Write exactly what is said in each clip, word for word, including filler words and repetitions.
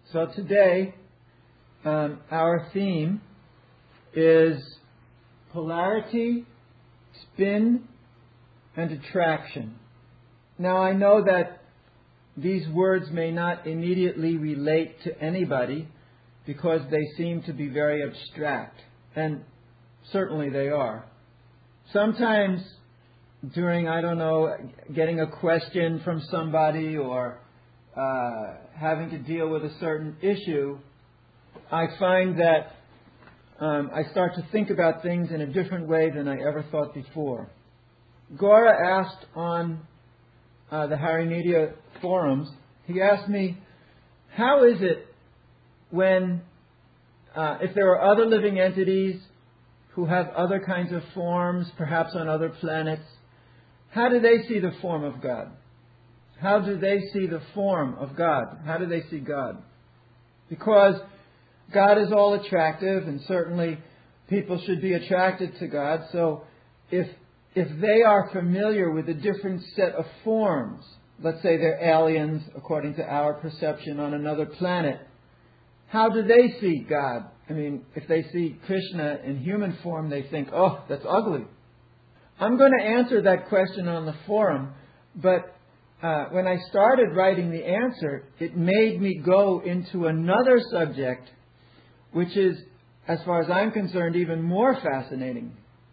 So today, um, our theme is polarity, spin, and attraction. Now I know that these words may not immediately relate to anybody because they seem to be very abstract, and certainly they are. Sometimes during, I don't know, getting a question from somebody or uh, having to deal with a certain issue, I find that um, I start to think about things in a different way than I ever thought before. Gora asked on uh, the Harinetia forums, he asked me, how is it when, uh, if there are other living entities who have other kinds of forms, perhaps on other planets, how do they see the form of God? How do they see the form of God? How do they see God? Because God is all attractive, and certainly people should be attracted to God. So if if they are familiar with a different set of forms, let's say they're aliens according to our perception on another planet, how do they see God? I mean, if they see Krishna in human form, they think, oh, that's ugly. I'm going to answer that question on the forum, but uh, when I started writing the answer, it made me go into another subject, which is, as far as I'm concerned, even more fascinating.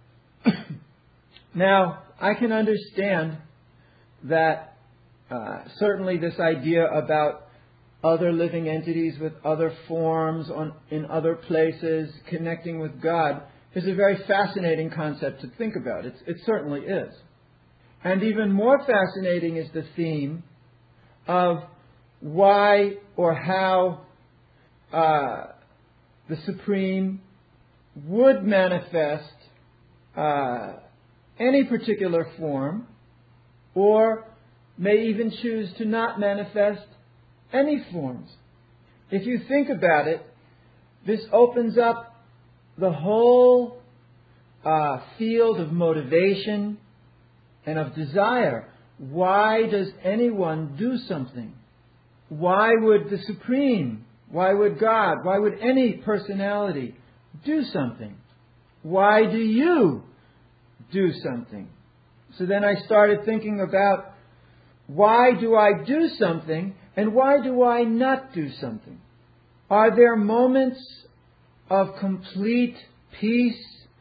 Now, I can understand that uh, certainly this idea about other living entities with other forms on, in other places, connecting with God, is a very fascinating concept to think about. It's, it certainly is. And even more fascinating is the theme of why or how uh, the Supreme would manifest uh, any particular form, or may even choose to not manifest any forms. If you think about it, this opens up the whole uh, field of motivation and of desire. Why does anyone do something? Why would the Supreme, why would God, why would any personality do something? Why do you do something? So then I started thinking about, why do I do something and why do I not do something? Are there moments of complete peace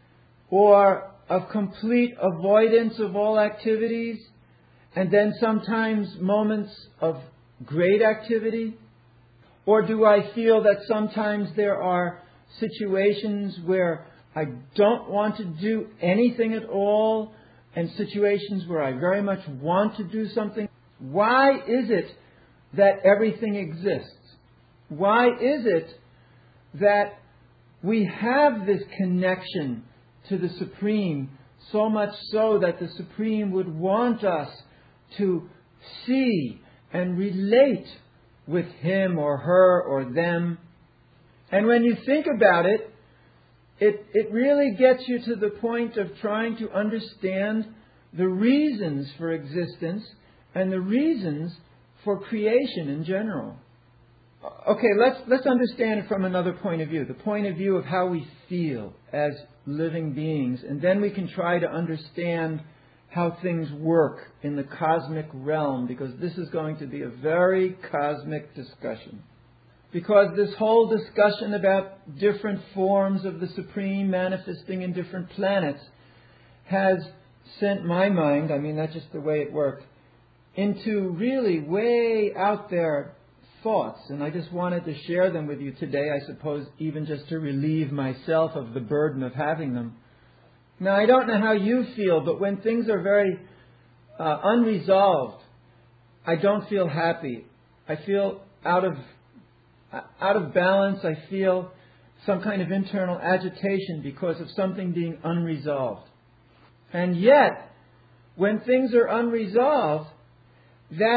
or of complete avoidance of all activities, and then sometimes moments of great activity? Or do I feel that sometimes there are situations where I don't want to do anything at all, and situations where I very much want to do something? Why is it that everything exists? Why is it that we have this connection to the Supreme, so much so that the Supreme would want us to see and relate with him or her or them? And when you think about it, it, it really gets you to the point of trying to understand the reasons for existence and the reasons for creation in general. Okay, let's let's understand it from another point of view, the point of view of how we feel as living beings, and then we can try to understand how things work in the cosmic realm, because this is going to be a very cosmic discussion. Because this whole discussion about different forms of the Supreme manifesting in different planets has sent my mind, I mean, that's just the way it worked, into really way out there thoughts, and I just wanted to share them with you today, I suppose even just to relieve myself of the burden of having them. Now, I don't know how you feel, but when things are very uh, unresolved, I don't feel happy. I feel out of uh, out of balance. I feel some kind of internal agitation because of something being unresolved. And yet, when things are unresolved, that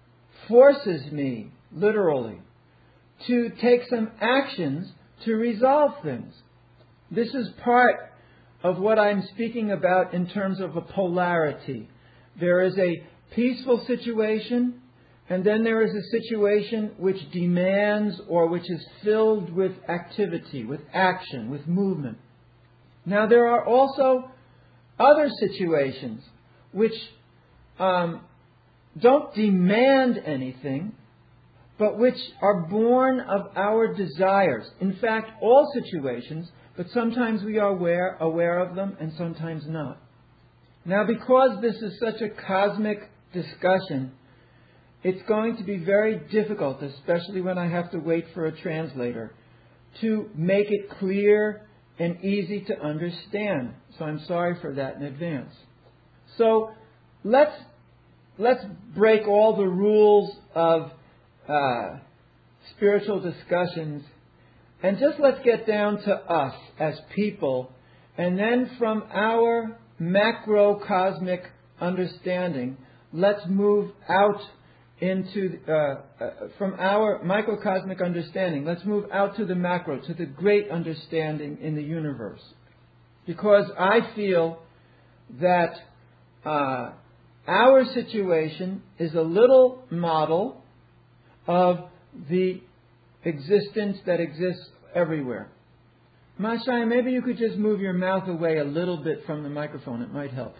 forces me, literally, to take some actions to resolve things. This is part of what I'm speaking about in terms of a polarity. There is a peaceful situation And then there is a situation which demands or which is filled with activity, with action, with movement. Now there are also other situations which um, don't demand anything, but which are born of our desires. In fact, all situations, but sometimes we are aware, aware of them and sometimes not. Now, because this is such a cosmic discussion, it's going to be very difficult, especially when I have to wait for a translator, to make it clear and easy to understand. So I'm sorry for that in advance. So let's let's break all the rules of uh, spiritual discussions and just let's get down to us as people, and then from our macrocosmic understanding, let's move out into uh, uh, from our microcosmic understanding, let's move out to the macro, to the great understanding in the universe. Because I feel that uh, our situation is a little model of the existence that exists everywhere. Mashai, maybe you could just move your mouth away a little bit from the microphone. It might help.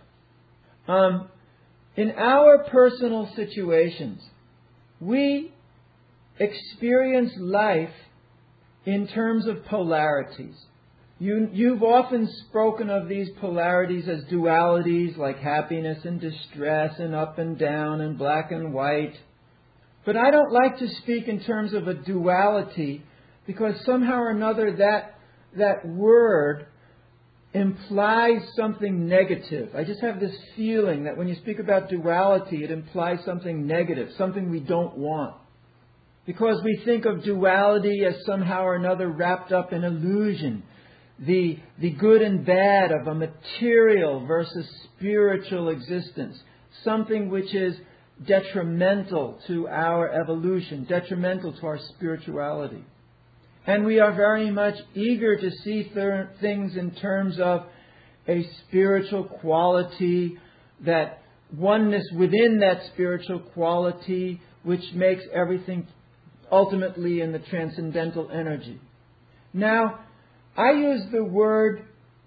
Um, in our personal situations, we experience life in terms of polarities. You, you've often spoken of these polarities as dualities, like happiness and distress and up and down and black and white. But I don't like to speak in terms of a duality because somehow or another that, that word implies something negative. I just have this feeling that when you speak about duality, it implies something negative, something we don't want. Because we think of duality as somehow or another wrapped up in illusion. The, the good and bad of a material versus spiritual existence. Something which is detrimental to our evolution, detrimental to our spirituality. And we are very much eager to see th- things in terms of a spiritual quality, that oneness within that spiritual quality, which makes everything ultimately in the transcendental energy. Now, I use the word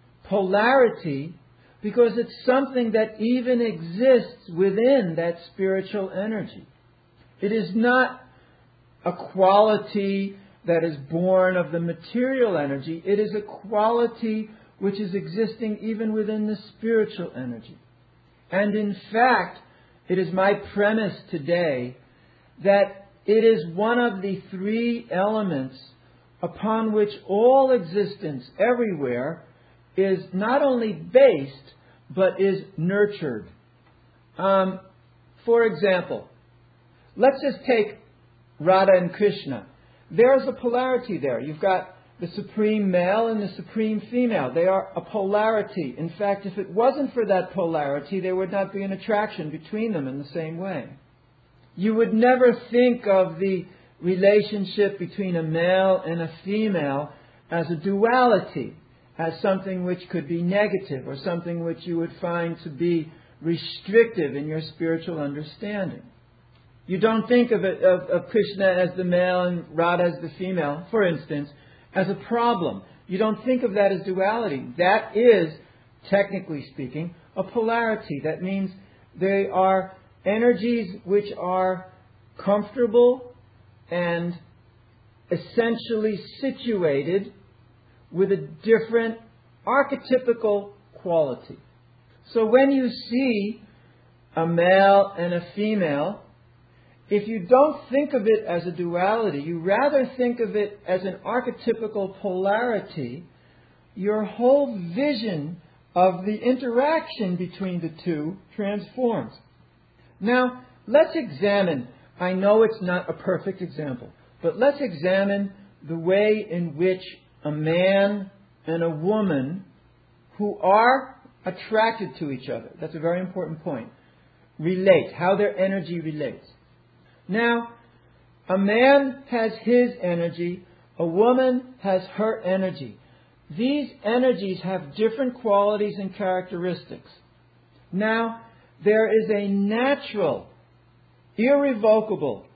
polarity because it's something that even exists within that spiritual energy. It is not a quality that is born of the material energy. It is a quality which is existing even within the spiritual energy. And in fact, it is my premise today that it is one of the three elements upon which all existence everywhere is not only based, but is nurtured. Um, for example, let's just take Radha and Krishna. There's a polarity there. You've got the supreme male and the supreme female. They are a polarity. In fact, if it wasn't for that polarity, there would not be an attraction between them in the same way. You would never think of the relationship between a male and a female as a duality, as something which could be negative or something which you would find to be restrictive in your spiritual understanding. You don't think of, it, of, of Krishna as the male and Radha as the female, for instance, as a problem. You don't think of that as duality. That is, technically speaking, a polarity. That means they are energies which are comfortable and essentially situated with a different archetypical quality. So when you see a male and a female, if you don't think of it as a duality, you rather think of it as an archetypical polarity, your whole vision of the interaction between the two transforms. Now, let's examine, I know it's not a perfect example, but let's examine the way in which a man and a woman who are attracted to each other, that's a very important point, relate, how their energy relates. Now, a man has his energy, a woman has her energy. These energies have different qualities and characteristics. Now, there is a natural irrevocable,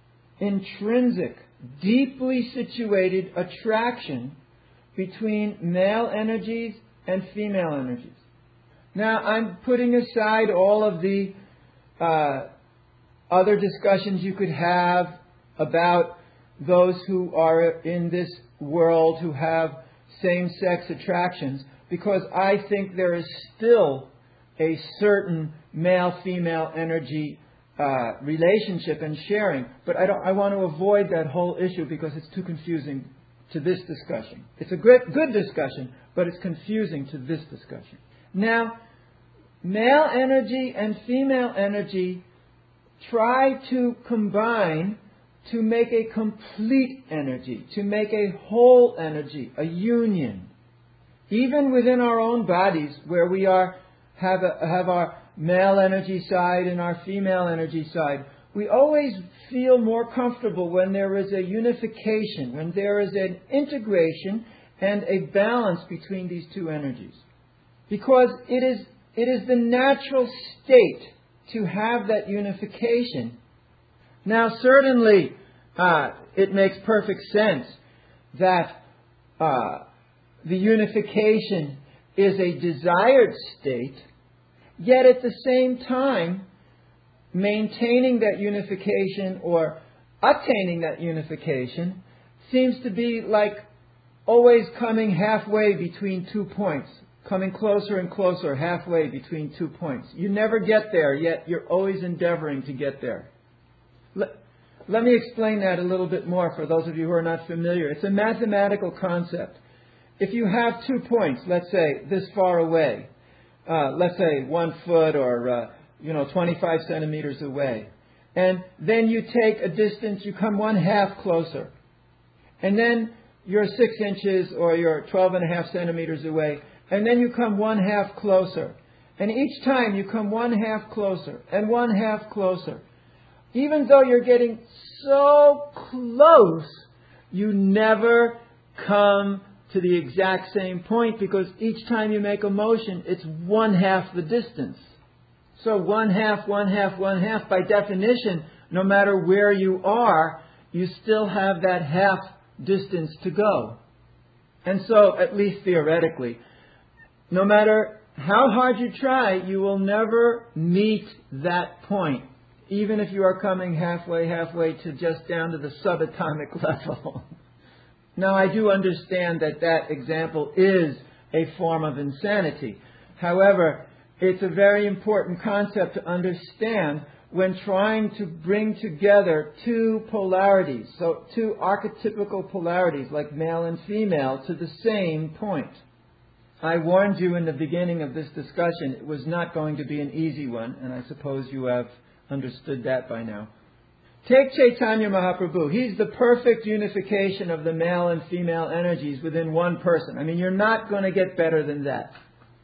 intrinsic, deeply situated attraction between male energies and female energies. Now, I'm putting aside all of the uh, other discussions you could have about those who are in this world who have same-sex attractions, because I think there is still a certain male-female energy uh, relationship and sharing. But I don't. I want to avoid that whole issue because it's too confusing to this discussion. It's a great, good discussion, but it's confusing to this discussion. Now, male energy and female energy try to combine to make a complete energy, to make a whole energy, a union. Even within our own bodies, where we are have a, have our male energy side and our female energy side, we always feel more comfortable when there is a unification, when there is an integration and a balance between these two energies. Because it is it is the natural state to have that unification. Now, certainly, uh, it makes perfect sense that uh, the unification is a desired state, yet at the same time, maintaining that unification or attaining that unification seems to be like always coming halfway between two points, coming closer and closer halfway between two points. You never get there, yet you're always endeavoring to get there. Let, let me explain that a little bit more for those of you who are not familiar. It's a mathematical concept. If you have two points, let's say this far away, uh, let's say one foot or uh, you know twenty-five centimeters away, and then you take a distance, you come one half closer, and then you're six inches or you're twelve and a half centimeters away, and then you come one half closer, and each time you come one half closer and one half closer. Even though you're getting so close, you never come to the exact same point, because each time you make a motion, it's one half the distance. So one half, one half, one half, by definition, no matter where you are, you still have that half distance to go. And so, at least theoretically, no matter how hard you try, you will never meet that point, even if you are coming halfway, halfway to just down to the subatomic level. Now, I do understand that that example is a form of insanity. However, it's a very important concept to understand when trying to bring together two polarities, so two archetypical polarities like male and female, to the same point. I warned you in the beginning of this discussion it was not going to be an easy one, and I suppose you have understood that by now. Take Chaitanya Mahaprabhu. He's the perfect unification of the male and female energies within one person. I mean, you're not going to get better than that.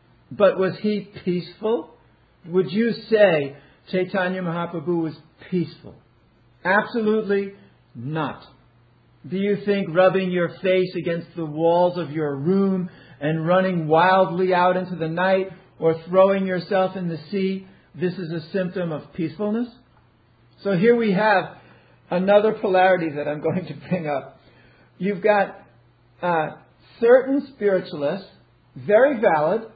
But was he peaceful? Would you say Chaitanya Mahaprabhu was peaceful? Absolutely not. Do you think rubbing your face against the walls of your room and running wildly out into the night or throwing yourself in the sea, this is a symptom of peacefulness? So here we have another polarity that I'm going to bring up. You've got uh, certain spiritualists, very valid,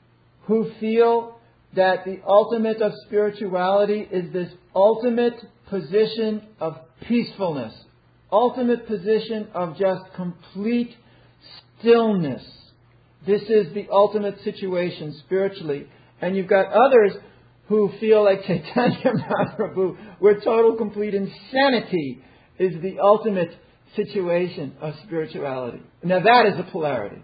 who feel that the ultimate of spirituality is this ultimate position of peacefulness, ultimate position of just complete stillness. This is the ultimate situation spiritually. And you've got others who feel like Chaitanya Mahaprabhu, where total complete insanity is the ultimate situation of spirituality. Now that is a polarity.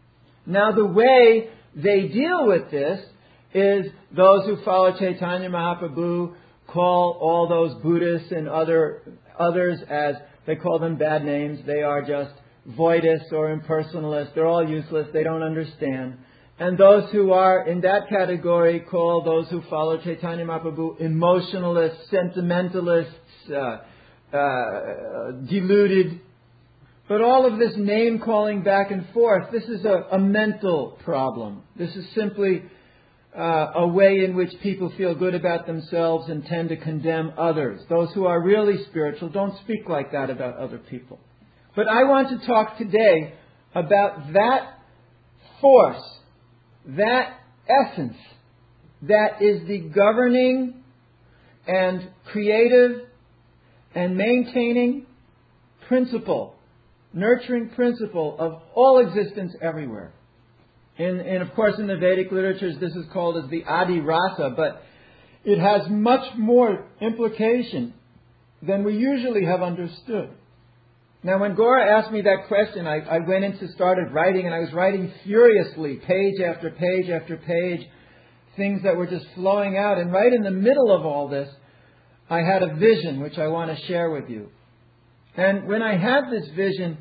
Now the way they deal with this is those who follow Chaitanya Mahaprabhu call all those Buddhists and other others as, they call them bad names. They are just voidists or impersonalists. They're all useless. They don't understand. And those who are in that category call those who follow Chaitanya Mahaprabhu emotionalists, sentimentalists, uh, uh, deluded. But all of this name-calling back and forth, this is a, a mental problem. This is simply uh, a way in which people feel good about themselves and tend to condemn others. Those who are really spiritual don't speak like that about other people. But I want to talk today about that force, that essence, that is the governing and creative and maintaining principle, nurturing principle of all existence everywhere. And, and of course in the Vedic literatures this is called as the Adi Rasa, but it has much more implication than we usually have understood. Now when Gora asked me that question, I, I went into, started writing, and I was writing furiously, page after page after page, things that were just flowing out. And right in the middle of all this, I had a vision which I want to share with you. And when I had this vision,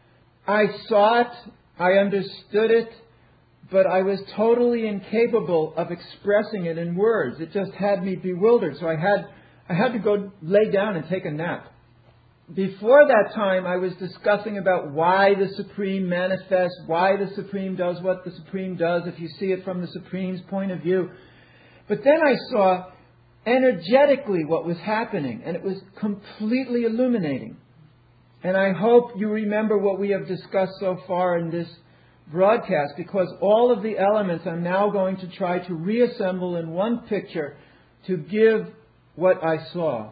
I saw it, I understood it, but I was totally incapable of expressing it in words. It just had me bewildered. So I had, I had to go lay down and take a nap. Before that time, I was discussing about why the Supreme manifests, why the Supreme does what the Supreme does, if you see it from the Supreme's point of view. But then I saw energetically what was happening, and it was completely illuminating. And I hope you remember what we have discussed so far in this broadcast, because all of the elements I'm now going to try to reassemble in one picture to give what I saw.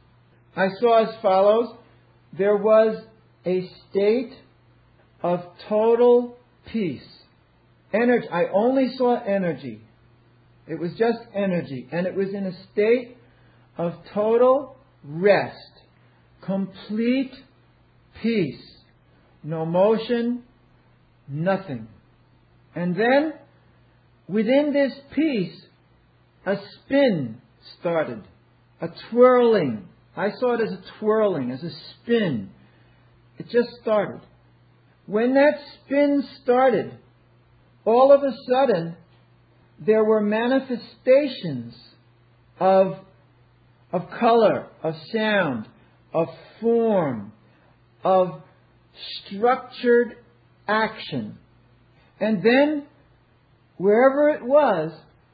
I saw as follows. There was a state of total peace. Energy. I only saw energy. It was just energy. And it was in a state of total rest. Complete peace. No motion. Nothing. And then, within this peace, a spin started. A twirling. I saw it as a twirling, as a spin. It just started. When that spin started, all of a sudden, there were manifestations of, of color, of sound, of form, of structured action. And then, wherever it was,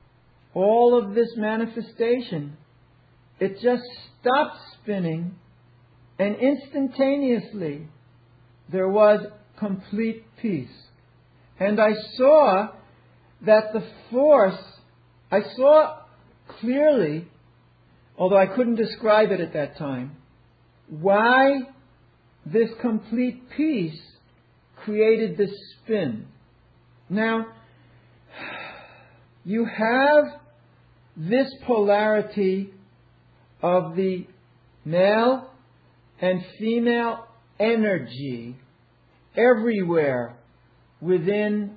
all of this manifestation, it just stopped spinning, and instantaneously there was complete peace. And I saw that the force, I saw clearly, although I couldn't describe it at that time, why this complete peace created this spin. Now, you have this polarity of the male and female energy everywhere within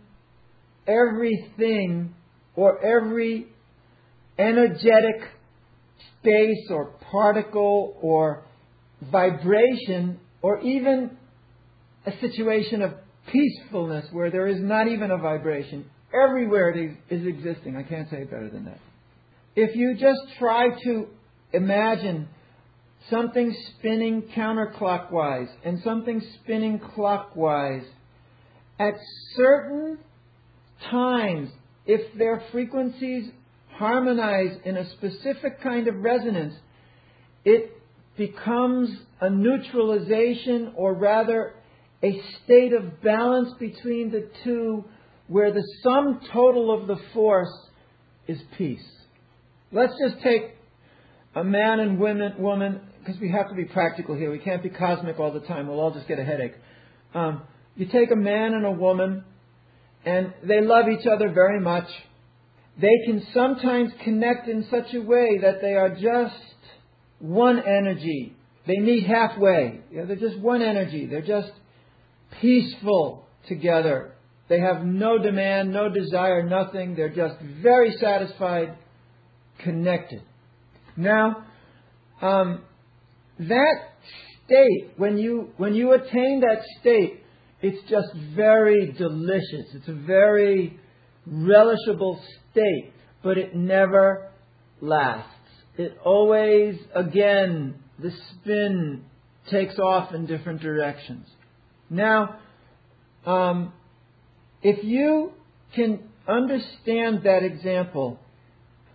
everything or every energetic space or particle or vibration or even a situation of peacefulness where there is not even a vibration. Everywhere it is existing. I can't say it better than that. If you just try to imagine something spinning counterclockwise and something spinning clockwise, at certain times, if their frequencies harmonize in a specific kind of resonance, it becomes a neutralization, or rather a state of balance between the two, where the sum total of the force is peace. Let's just take a man and women, woman, because we have to be practical here. We can't be cosmic all the time. We'll all just get a headache. Um, you take a man and a woman, and they love each other very much. They can sometimes connect in such a way that they are just one energy. They meet halfway. You know, they're just one energy. They're just peaceful together. They have no demand, no desire, nothing. They're just very satisfied, connected. Now, um, that state, when you when you attain that state, it's just very delicious. It's a very relishable state, but it never lasts. It always, again, the spin takes off in different directions. Now, um, if you can understand that example,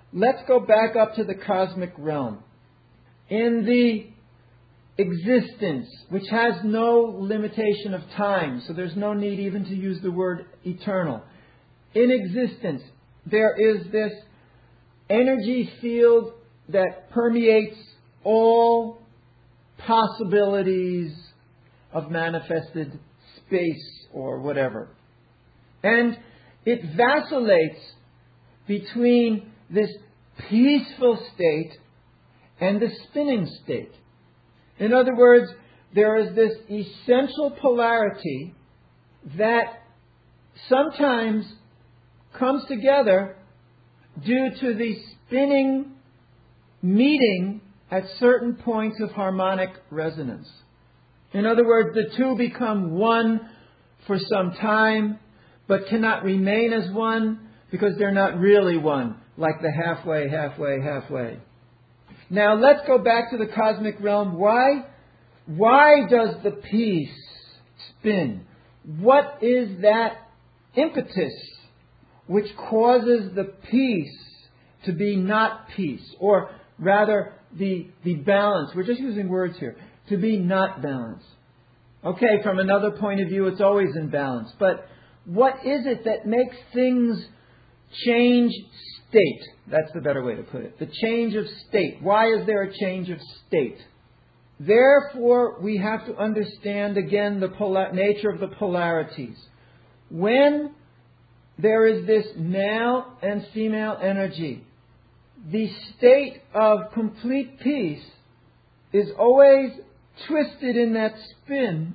let's go back up to the cosmic realm. In the existence, which has no limitation of time, so there's no need even to use the word eternal. In existence, there is this energy field that permeates all possibilities of manifested space or whatever. And it vacillates between this peaceful state and the spinning state. In other words, there is this essential polarity that sometimes comes together due to the spinning meeting at certain points of harmonic resonance. In other words, the two become one for some time, but cannot remain as one because they're not really one, like the halfway, halfway, halfway. Now let's go back to the cosmic realm. Why? Why does the peace spin? What is that impetus which causes the peace to be not peace? Or rather, the, the balance. We're just using words here. To be not balance. Okay, from another point of view, it's always in balance. But what is it that makes things change state? That's the better way to put it. The change of state. Why is there a change of state? Therefore, we have to understand again the polar- nature of the polarities. When there is this male and female energy, the state of complete peace is always twisted in that spin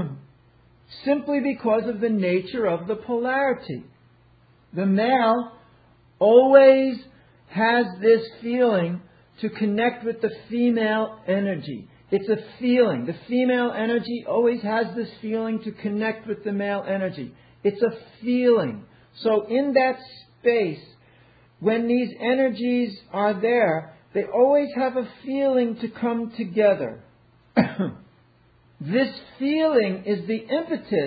simply because of the nature of the polarity. The male always has this feeling to connect with the female energy. It's a feeling. The female energy always has this feeling to connect with the male energy. It's a feeling. So in that space, when these energies are there, they always have a feeling to come together. This feeling is the impetus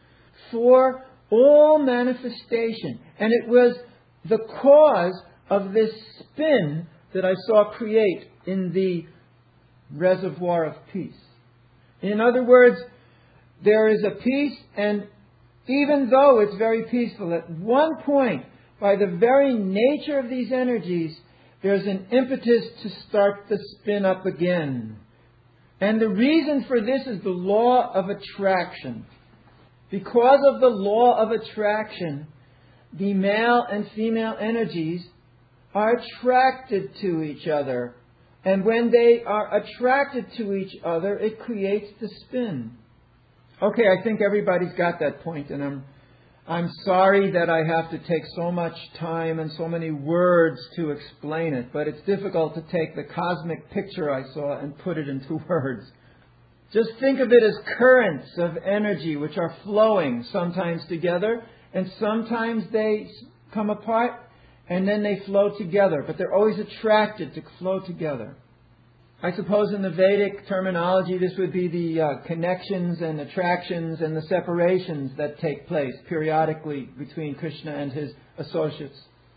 for all manifestation. And it was the cause of this spin that I saw create in the reservoir of peace. In other words, there is a peace, and even though it's very peaceful, at one point, by the very nature of these energies, there's an impetus to start the spin up again. And the reason for this is the law of attraction. Because of the law of attraction, the male and female energies are attracted to each other. And when they are attracted to each other, it creates the spin. Okay, I think everybody's got that point, and I'm I'm sorry that I have to take so much time and so many words to explain it, but it's difficult to take the cosmic picture I saw and put it into words. Just think of it as currents of energy which are flowing, sometimes together, and sometimes they come apart, and then they flow together, but they're always attracted to flow together. I suppose in the Vedic terminology, this would be the uh, connections and attractions and the separations that take place periodically between Krishna and his associates.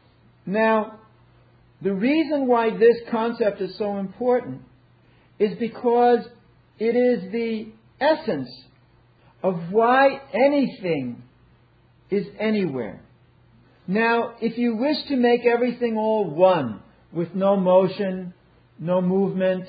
Now, the reason why this concept is so important is because it is the essence of why anything is anywhere. Now, if you wish to make everything all one, with no motion, no movement,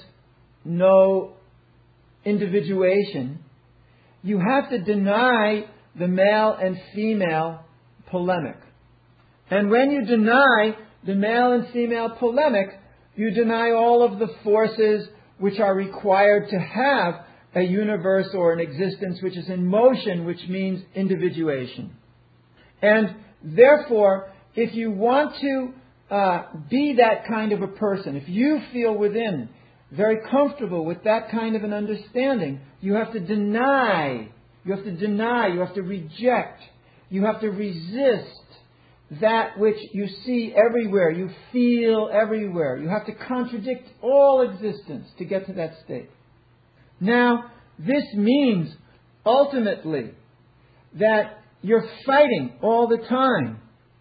no individuation, you have to deny the male and female polemic. And when you deny the male and female polemic, you deny all of the forces which are required to have a universe or an existence which is in motion, which means individuation. And therefore, if you want to uh, be that kind of a person, if you feel within very comfortable with that kind of an understanding, you have to deny, you have to deny, you have to reject, you have to resist that which you see everywhere, you feel everywhere. You have to contradict all existence to get to that state. Now, this means ultimately that you're fighting all the time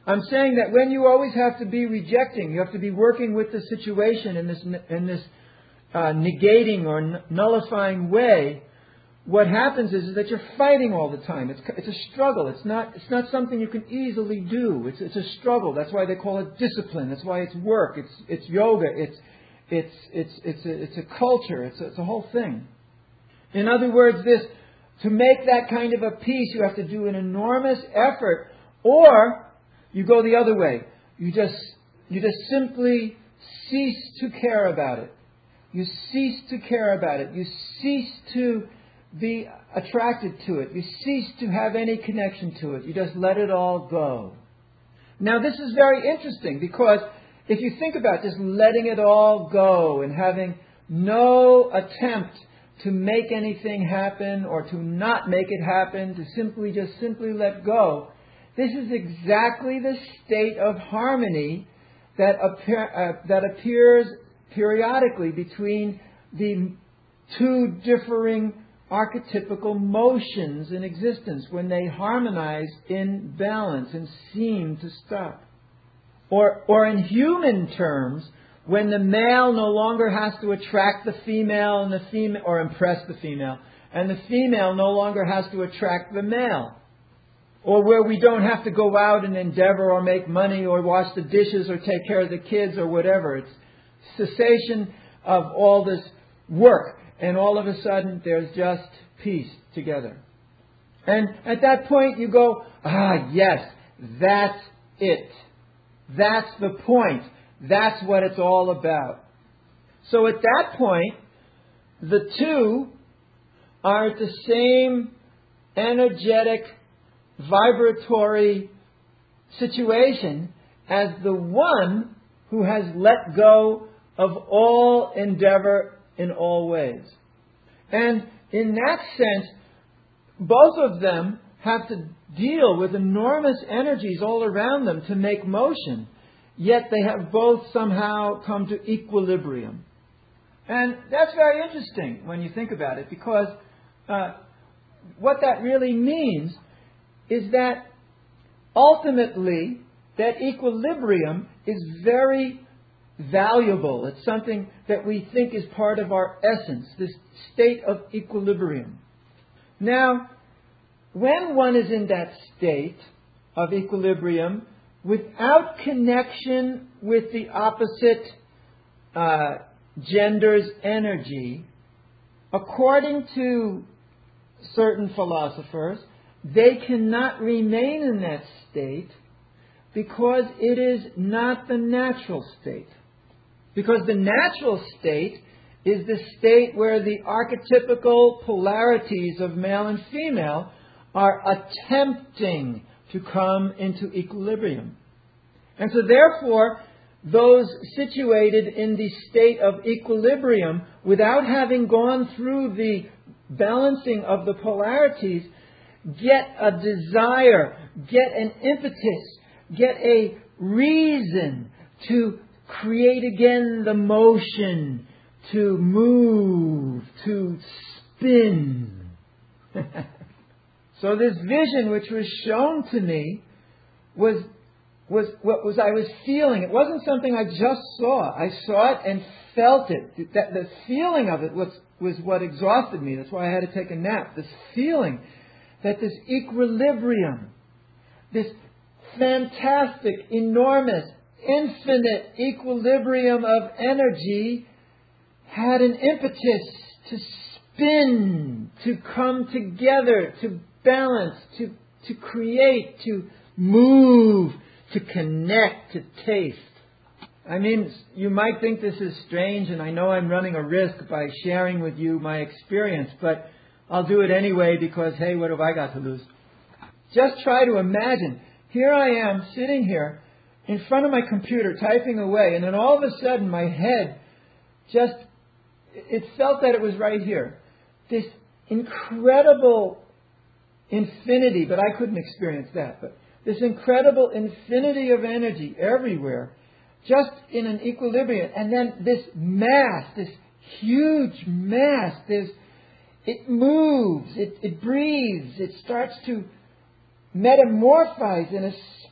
I'm saying that when you always have to be rejecting, you have to be working with the situation in this in this uh, negating or n- nullifying way, what happens is, is that you're fighting all the time. It's it's a struggle. It's not it's not something you can easily do. It's it's a struggle. That's why they call it discipline. That's why it's work. It's it's yoga. It's it's it's it's a, it's a culture. It's a, it's a whole thing. In other words, this to make that kind of a peace, you have to do an enormous effort, or you go the other way. You just you just simply cease to care about it. You cease to care about it. You cease to be attracted to it. You cease to have any connection to it. You just let it all go. Now this is very interesting, because if you think about just letting it all go and having no attempt to make anything happen or to not make it happen, to simply just simply let go, this is exactly the state of harmony that appear, uh, that appears periodically between the two differing archetypical motions in existence when they harmonize in balance and seem to stop. Or, or in human terms, when the male no longer has to attract the female and the female, or impress the female, and the female no longer has to attract the male. Or where we don't have to go out and endeavor or make money or wash the dishes or take care of the kids or whatever. It's cessation of all this work. And all of a sudden there's just peace together. And at that point you go, ah, yes, that's it. That's the point. That's what it's all about. So at that point, the two are at the same energetic, vibratory situation as the one who has let go of all endeavor in all ways. And in that sense, both of them have to deal with enormous energies all around them to make motion. Yet they have both somehow come to equilibrium. And that's very interesting when you think about it, because uh, what that really means is that ultimately that equilibrium is very valuable. It's something that we think is part of our essence, this state of equilibrium. Now, when one is in that state of equilibrium, without connection with the opposite uh, gender's energy, according to certain philosophers, they cannot remain in that state because it is not the natural state. Because the natural state is the state where the archetypical polarities of male and female are attempting to come into equilibrium. And so therefore, those situated in the state of equilibrium, without having gone through the balancing of the polarities, get a desire, get an impetus, get a reason to create again the motion, to move, to spin. So this vision which was shown to me was was what was I was feeling. It wasn't something I just saw. I saw it and felt it. That the feeling of it was was what exhausted me. That's why I had to take a nap. This feeling that this equilibrium, this fantastic, enormous, infinite equilibrium of energy had an impetus to spin, to come together, to balance, to, to create, to move, to connect, to taste. I mean, you might think this is strange, and I know I'm running a risk by sharing with you my experience, but I'll do it anyway because, hey, what have I got to lose? Just try to imagine. Here I am sitting here in front of my computer typing away, and then all of a sudden my head just, it felt that it was right here. This incredible infinity, but I couldn't experience that, but this incredible infinity of energy everywhere, just in an equilibrium. And then this mass, this huge mass, this, it moves, it, it breathes, it starts to metamorphose in a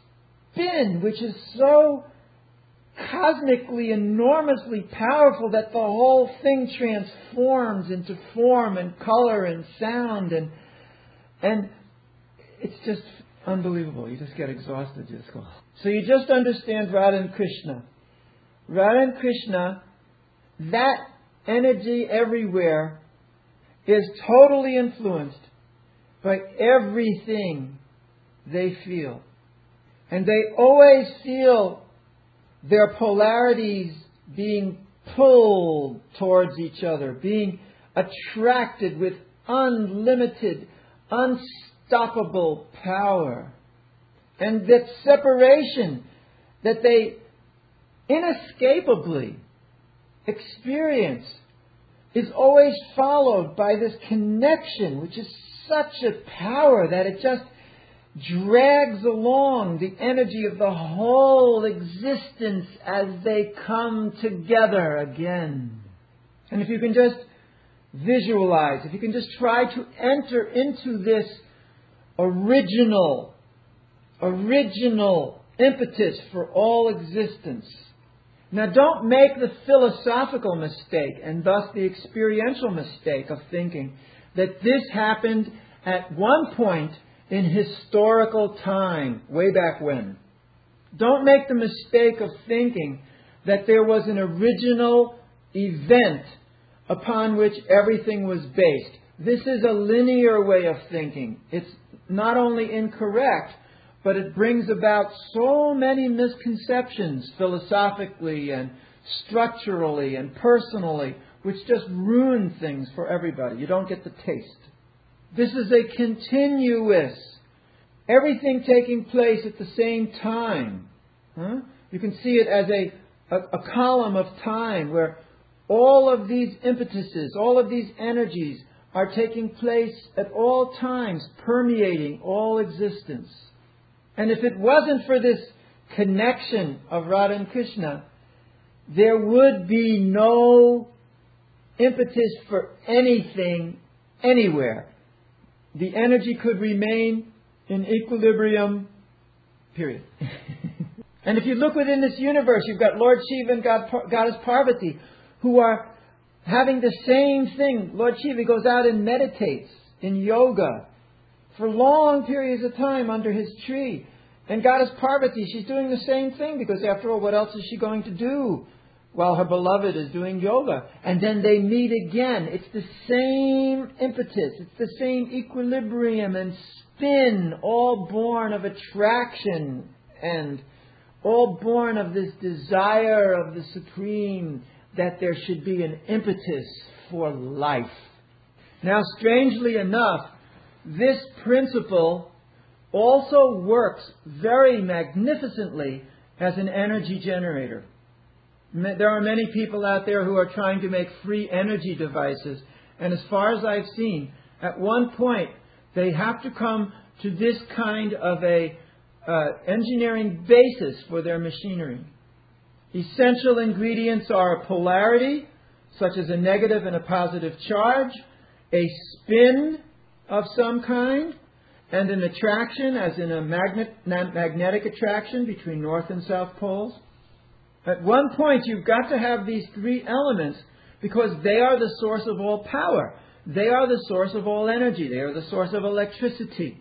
spin which is so cosmically, enormously powerful that the whole thing transforms into form and color and sound, and and it's just unbelievable. You just get exhausted. You just go. So you just understand Radha and Krishna. Radha and Krishna, that energy everywhere is totally influenced by everything they feel. And they always feel their polarities being pulled towards each other, being attracted with unlimited, unstoppable power. And that separation that they inescapably experience is always followed by this connection, which is such a power that it just drags along the energy of the whole existence as they come together again. And if you can just visualize, if you can just try to enter into this original, original impetus for all existence. Now don't make the philosophical mistake and thus the experiential mistake of thinking that this happened at one point in historical time, way back when. Don't make the mistake of thinking that there was an original event upon which everything was based. This is a linear way of thinking. It's not only incorrect, but it brings about so many misconceptions philosophically and structurally and personally, which just ruin things for everybody. You don't get the taste. This is a continuous, everything taking place at the same time. Huh? You can see it as a, a, a column of time where all of these impetuses, all of these energies are taking place at all times, permeating all existence. And if it wasn't for this connection of Radha and Krishna, there would be no impetus for anything anywhere. The energy could remain in equilibrium, period. And if you look within this universe, you've got Lord Shiva and God, Goddess Parvati, who are having the same thing. Lord Shiva goes out and meditates in yoga for long periods of time under his tree. And Goddess Parvati, she's doing the same thing, because after all, what else is she going to do while her beloved is doing yoga? And then they meet again. It's the same impetus. It's the same equilibrium and spin, all born of attraction and all born of this desire of the Supreme that there should be an impetus for life. Now, strangely enough, this principle also works very magnificently as an energy generator. There are many people out there who are trying to make free energy devices, and as far as I've seen, at one point they have to come to this kind of a uh, engineering basis for their machinery. Essential ingredients are a polarity, such as a negative and a positive charge, a spin of some kind, and an attraction, as in a magnet, magnetic attraction between north and south poles. At one point, you've got to have these three elements because they are the source of all power. They are the source of all energy. They are the source of electricity.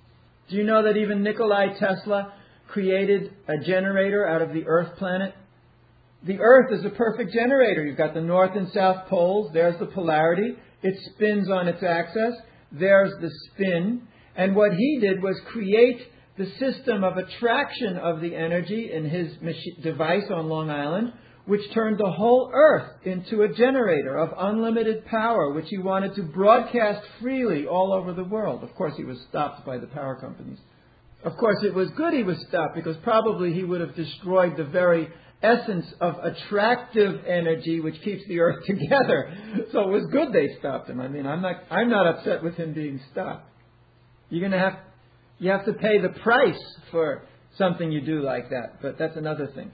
Do you know that even Nikolai Tesla created a generator out of the Earth planet? The Earth is a perfect generator. You've got the north and south poles. There's the polarity. It spins on its axis. There's the spin. And what he did was create the system of attraction of the energy in his device on Long Island, which turned the whole Earth into a generator of unlimited power, which he wanted to broadcast freely all over the world. Of course, he was stopped by the power companies. Of course, it was good he was stopped, because probably he would have destroyed the very essence of attractive energy which keeps the Earth together. So it was good they stopped him. I mean, I'm not, I'm not upset with him being stopped. You're going to have, you have to pay the price for something you do like that, but that's another thing.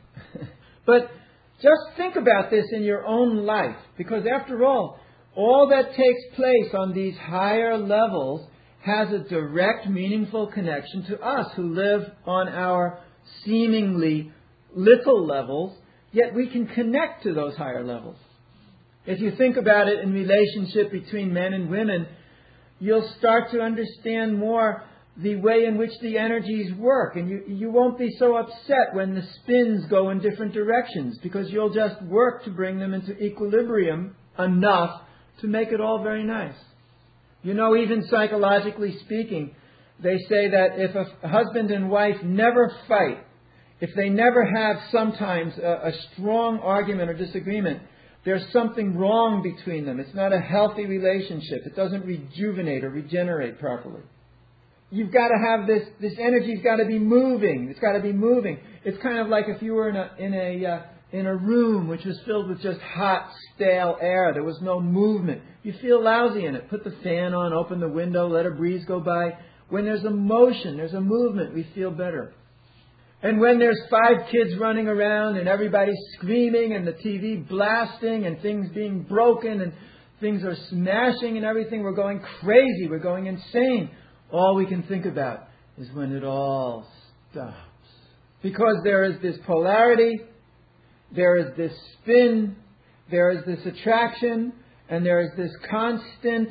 But just think about this in your own life, because after all, all that takes place on these higher levels has a direct, meaningful connection to us who live on our seemingly little levels, yet we can connect to those higher levels. If you think about it in relationship between men and women, you'll start to understand more the way in which the energies work, and you, you won't be so upset when the spins go in different directions, because you'll just work to bring them into equilibrium enough to make it all very nice. You know, even psychologically speaking, they say that if a husband and wife never fight, if they never have sometimes a, a strong argument or disagreement, there's something wrong between them. It's not a healthy relationship. It doesn't rejuvenate or regenerate properly. You've got to have this, this energy's got to be moving. It's got to be moving. It's kind of like if you were in a, in a, uh, in a room which was filled with just hot, stale air. There was no movement. You feel lousy in it. Put the fan on, open the window, let a breeze go by. When there's a motion, there's a movement, we feel better. And when there's five kids running around and everybody's screaming and the T V blasting and things being broken and things are smashing and everything, we're going crazy, we're going insane. All we can think about is when it all stops. Because there is this polarity, there is this spin, there is this attraction, and there is this constant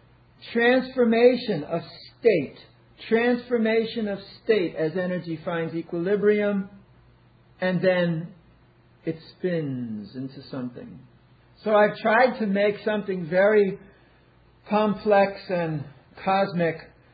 transformation of state. Transformation of state as energy finds equilibrium, and then it spins into something. So I've tried to make something very complex and cosmic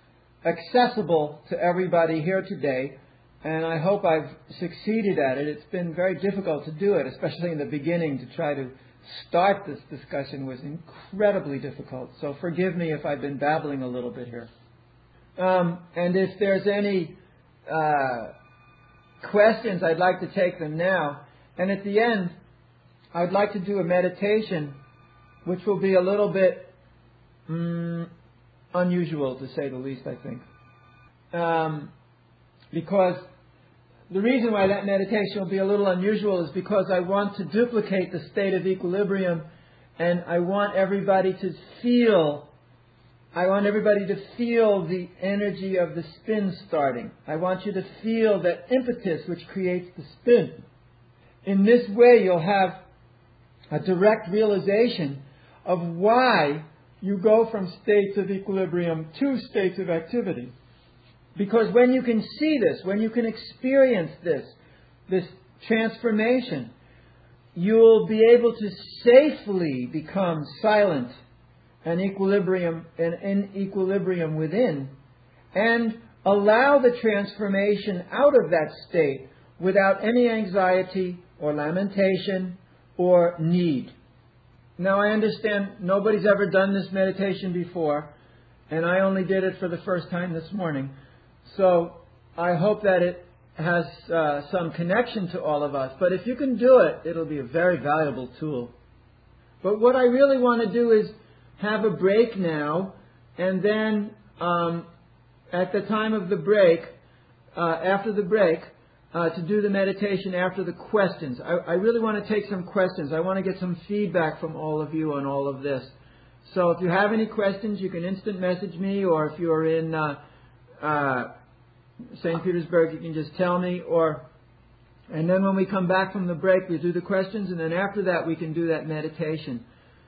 accessible to everybody here today, and I hope I've succeeded at it. It's been very difficult to do it, especially in the beginning. To try to start this discussion was incredibly difficult. So forgive me if I've been babbling a little bit here. Um, and if there's any uh, questions, I'd like to take them now. And at the end, I'd like to do a meditation, which will be a little bit mm, unusual, to say the least, I think. Um, because the reason why that meditation will be a little unusual is because I want to duplicate the state of equilibrium, and I want everybody to feel I want everybody to feel the energy of the spin starting. I want you to feel that impetus which creates the spin. In this way, you'll have a direct realization of why you go from states of equilibrium to states of activity. Because when you can see this, when you can experience this, this transformation, you'll be able to safely become silent and equilibrium and in equilibrium within, and allow the transformation out of that state without any anxiety or lamentation or need. Now I understand nobody's ever done this meditation before, and I only did it for the first time this morning. So I hope that it has uh, some connection to all of us. But if you can do it, it'll be a very valuable tool. But what I really want to do is have a break now, and then um, at the time of the break, uh, after the break, uh, to do the meditation after the questions. I, I really want to take some questions. I want to get some feedback from all of you on all of this. So if you have any questions, you can instant message me, or if you're in uh, uh, Saint Petersburg, you can just tell me. Or, and then when we come back from the break, we do the questions, and then after that, we can do that meditation.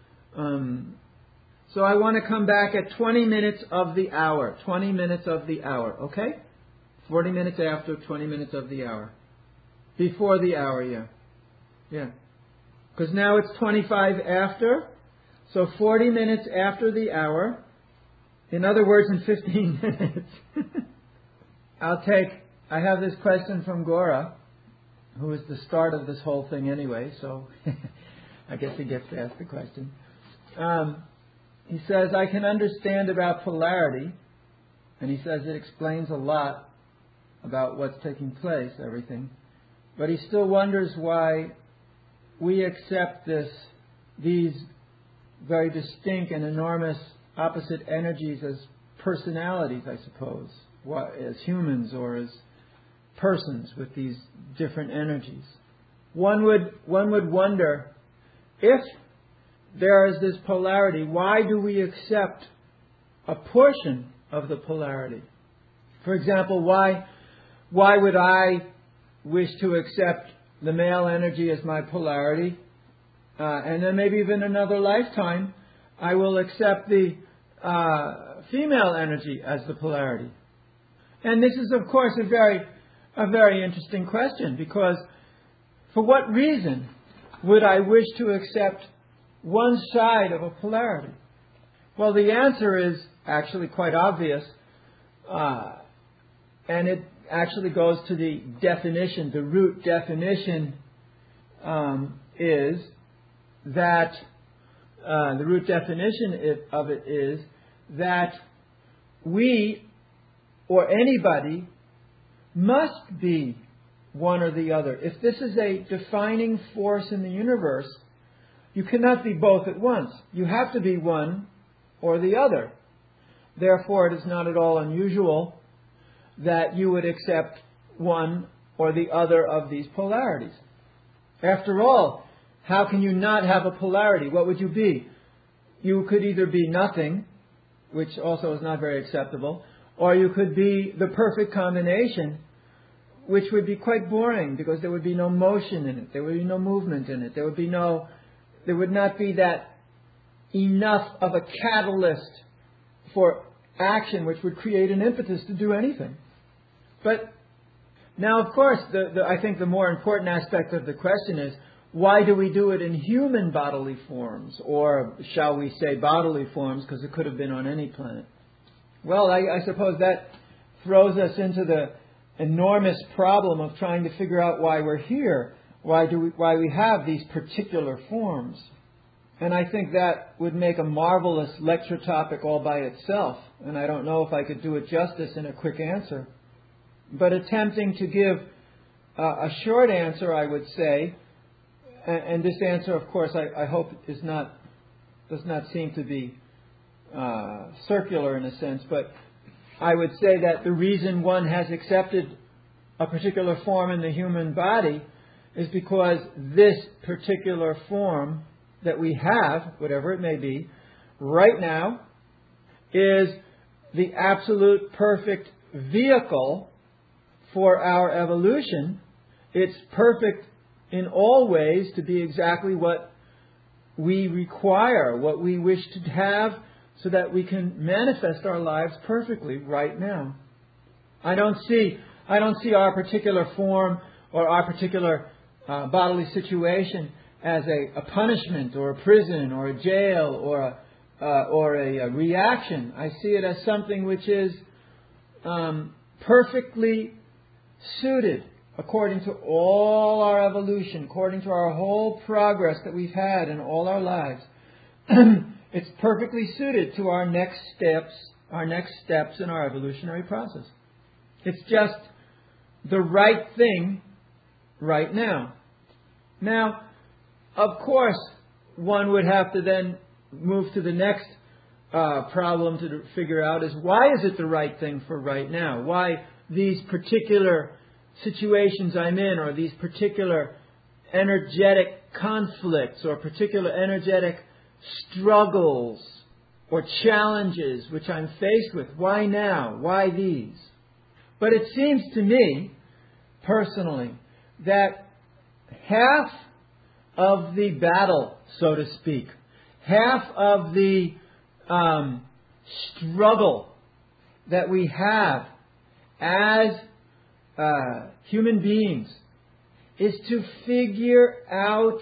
Um, So I want to come back at twenty minutes of the hour. twenty minutes of the hour, okay? forty minutes after, twenty minutes of the hour. Before the hour, yeah. Yeah. Because now it's twenty-five after, so forty minutes after the hour. In other words, in fifteen minutes. I'll take, I have this question from Gora, who is the start of this whole thing anyway, so I guess he gets to ask the question. Um... He says, I can understand about polarity, and he says it explains a lot about what's taking place, everything. But he still wonders why we accept this, these very distinct and enormous opposite energies as personalities, I suppose, as humans or as persons with these different energies. One would, one would wonder, if there is this polarity, why do we accept a portion of the polarity? For example, why why would I wish to accept the male energy as my polarity. Uh, and then maybe even another lifetime, I will accept the uh, female energy as the polarity. And this is, of course, a very, a very interesting question, because for what reason would I wish to accept one side of a polarity? Well, the answer is actually quite obvious, uh, and it actually goes to the definition. The root definition um, is that uh, the root definition of it is that we or anybody must be one or the other. If this is a defining force in the universe, you cannot be both at once. You have to be one or the other. Therefore, it is not at all unusual that you would accept one or the other of these polarities. After all, how can you not have a polarity? What would you be? You could either be nothing, which also is not very acceptable, or you could be the perfect combination, which would be quite boring because there would be no motion in it. There would be no movement in it. There would be no, there would not be that enough of a catalyst for action which would create an impetus to do anything. But now, of course, the, the, I think the more important aspect of the question is, why do we do it in human bodily forms? Or shall we say bodily forms, because it could have been on any planet. Well, I, I suppose that throws us into the enormous problem of trying to figure out why we're here. Why do we, why we have these particular forms. And I think that would make a marvelous lecture topic all by itself. And I don't know if I could do it justice in a quick answer. But attempting to give uh, a short answer, I would say, and, and this answer, of course, I, I hope is not does not seem to be uh, circular in a sense, but I would say that the reason one has accepted a particular form in the human body is because this particular form that we have, whatever it may be, right now, is the absolute perfect vehicle for our evolution. It's perfect in all ways to be exactly what we require, what we wish to have, so that we can manifest our lives perfectly right now. I don't see, I don't see our particular form or our particular uh, bodily situation as a, a punishment or a prison or a jail or a, uh, or a, a reaction. I see it as something which is um, perfectly suited according to all our evolution, according to our whole progress that we've had in all our lives. It's perfectly suited to our next steps, our next steps in our evolutionary process. It's just the right thing right now. Now, of course, one would have to then move to the next uh, problem to figure out is, why is it the right thing for right now? Why these particular situations I'm in, or these particular energetic conflicts, or particular energetic struggles or challenges which I'm faced with? Why now? Why these? But it seems to me, personally, that half of the battle, so to speak, half of the um, struggle that we have as uh, human beings is to figure out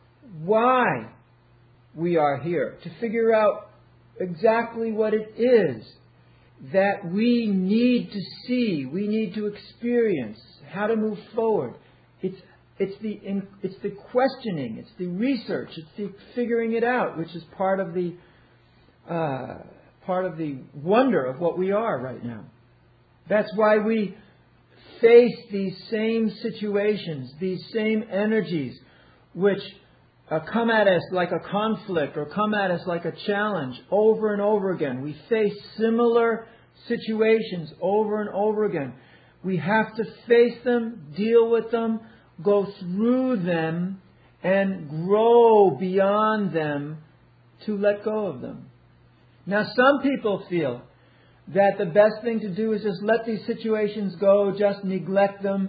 why we are here, to figure out exactly what it is that we need to see, we need to experience, how to move forward. It's it's the it's the questioning, it's the research, it's the figuring it out, which is part of the uh, part of the wonder of what we are right now. That's why we face these same situations, these same energies, which Uh, come at us like a conflict or come at us like a challenge over and over again. We face similar situations over and over again. We have to face them, deal with them, go through them, and grow beyond them to let go of them. Now, some people feel that the best thing to do is just let these situations go, just neglect them,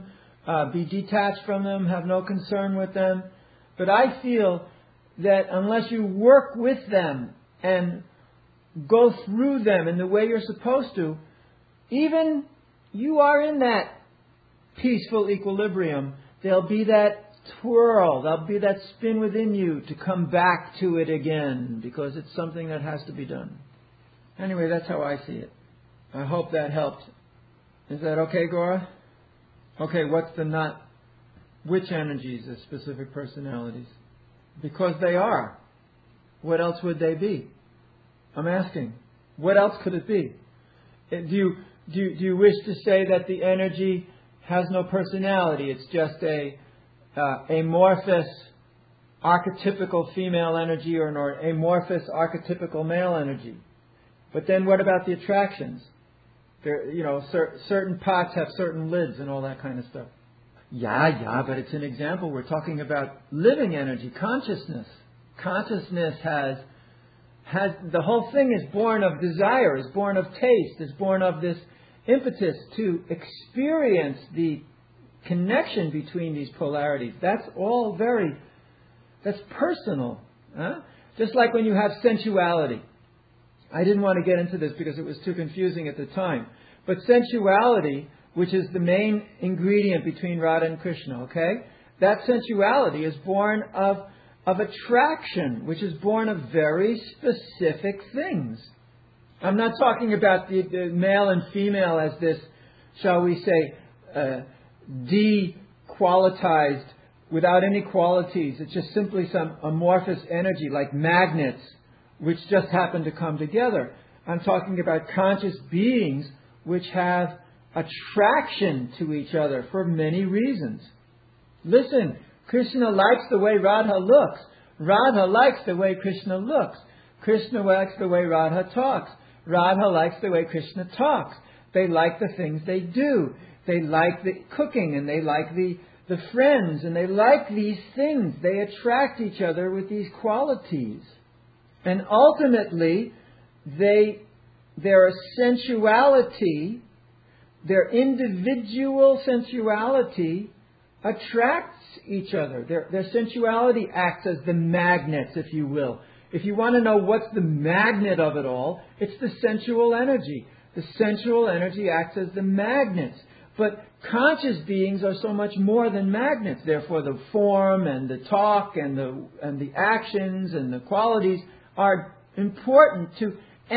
uh, be detached from them, have no concern with them. But I feel that unless you work with them and go through them in the way you're supposed to, even you are in that peaceful equilibrium, there'll be that twirl, there'll be that spin within you to come back to it again, because it's something that has to be done. Anyway, that's how I see it. I hope that helped. Is that okay, Gora? Okay, what's the not? Which energies are specific personalities? Because they are. What else would they be? I'm asking. What else could it be? Do you, do you, do you wish to say that the energy has no personality? It's just a uh, amorphous, archetypical female energy or an amorphous, archetypical male energy. But then what about the attractions? There, you know, cer- certain pots have certain lids and all that kind of stuff. Yeah, yeah, but it's an example. We're talking about living energy, consciousness. Consciousness has, has, the whole thing is born of desire, is born of taste, is born of this impetus to experience the connection between these polarities. That's all very, that's personal. Huh? Just like when you have sensuality. I didn't want to get into this because it was too confusing at the time. But sensuality, which is the main ingredient between Radha and Krishna, okay? That sensuality is born of, of attraction, which is born of very specific things. I'm not talking about the, the male and female as this, shall we say, uh, de-qualitized, without any qualities. It's just simply some amorphous energy like magnets, which just happen to come together. I'm talking about conscious beings which have attraction to each other for many reasons. Listen, Krishna likes the way Radha looks. Radha likes the way Krishna looks. Krishna likes the way Radha talks. Radha likes the way Krishna talks. They like the things they do. They like the cooking and they like the, the friends and they like these things. They attract each other with these qualities. And ultimately, they, their sensuality, their individual sensuality attracts each other. Their, their sensuality acts as the magnets, if you will. If you want to know what's the magnet of it all, it's the sensual energy. The sensual energy acts as the magnets. But conscious beings are so much more than magnets. Therefore, the form and the talk and the and the actions and the qualities are important to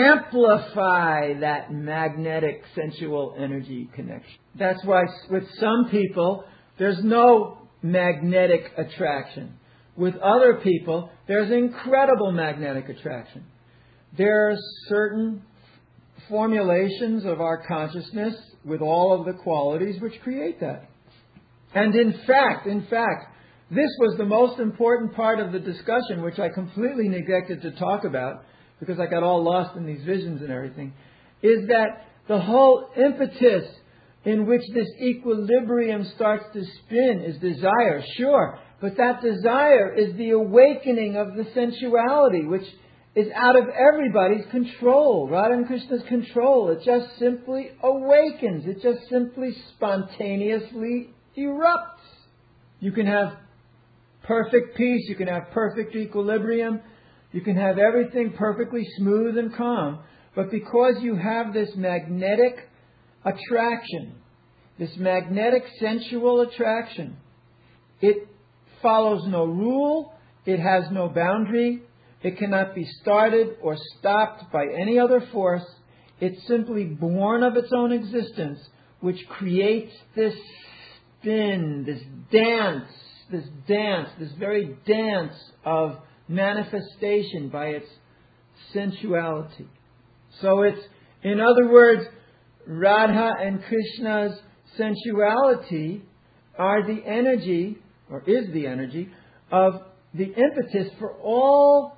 amplify that magnetic sensual energy connection. That's why with some people, there's no magnetic attraction. With other people, there's incredible magnetic attraction. There are certain formulations of our consciousness with all of the qualities which create that. And in fact, in fact, this was the most important part of the discussion, which I completely neglected to talk about because I got all lost in these visions and everything, is that the whole impetus in which this equilibrium starts to spin is desire, sure, but that desire is the awakening of the sensuality, which is out of everybody's control, Radha and Krishna's control. It just simply awakens. It just simply spontaneously erupts. You can have perfect peace. You can have perfect equilibrium. You can have everything perfectly smooth and calm. But because you have this magnetic attraction, this magnetic sensual attraction, it follows no rule. It has no boundary. It cannot be started or stopped by any other force. It's simply born of its own existence, which creates this spin, this dance, this dance, this very dance of manifestation by its sensuality. So it's, in other words, Radha and Krishna's sensuality are the energy, or is the energy, of the impetus for all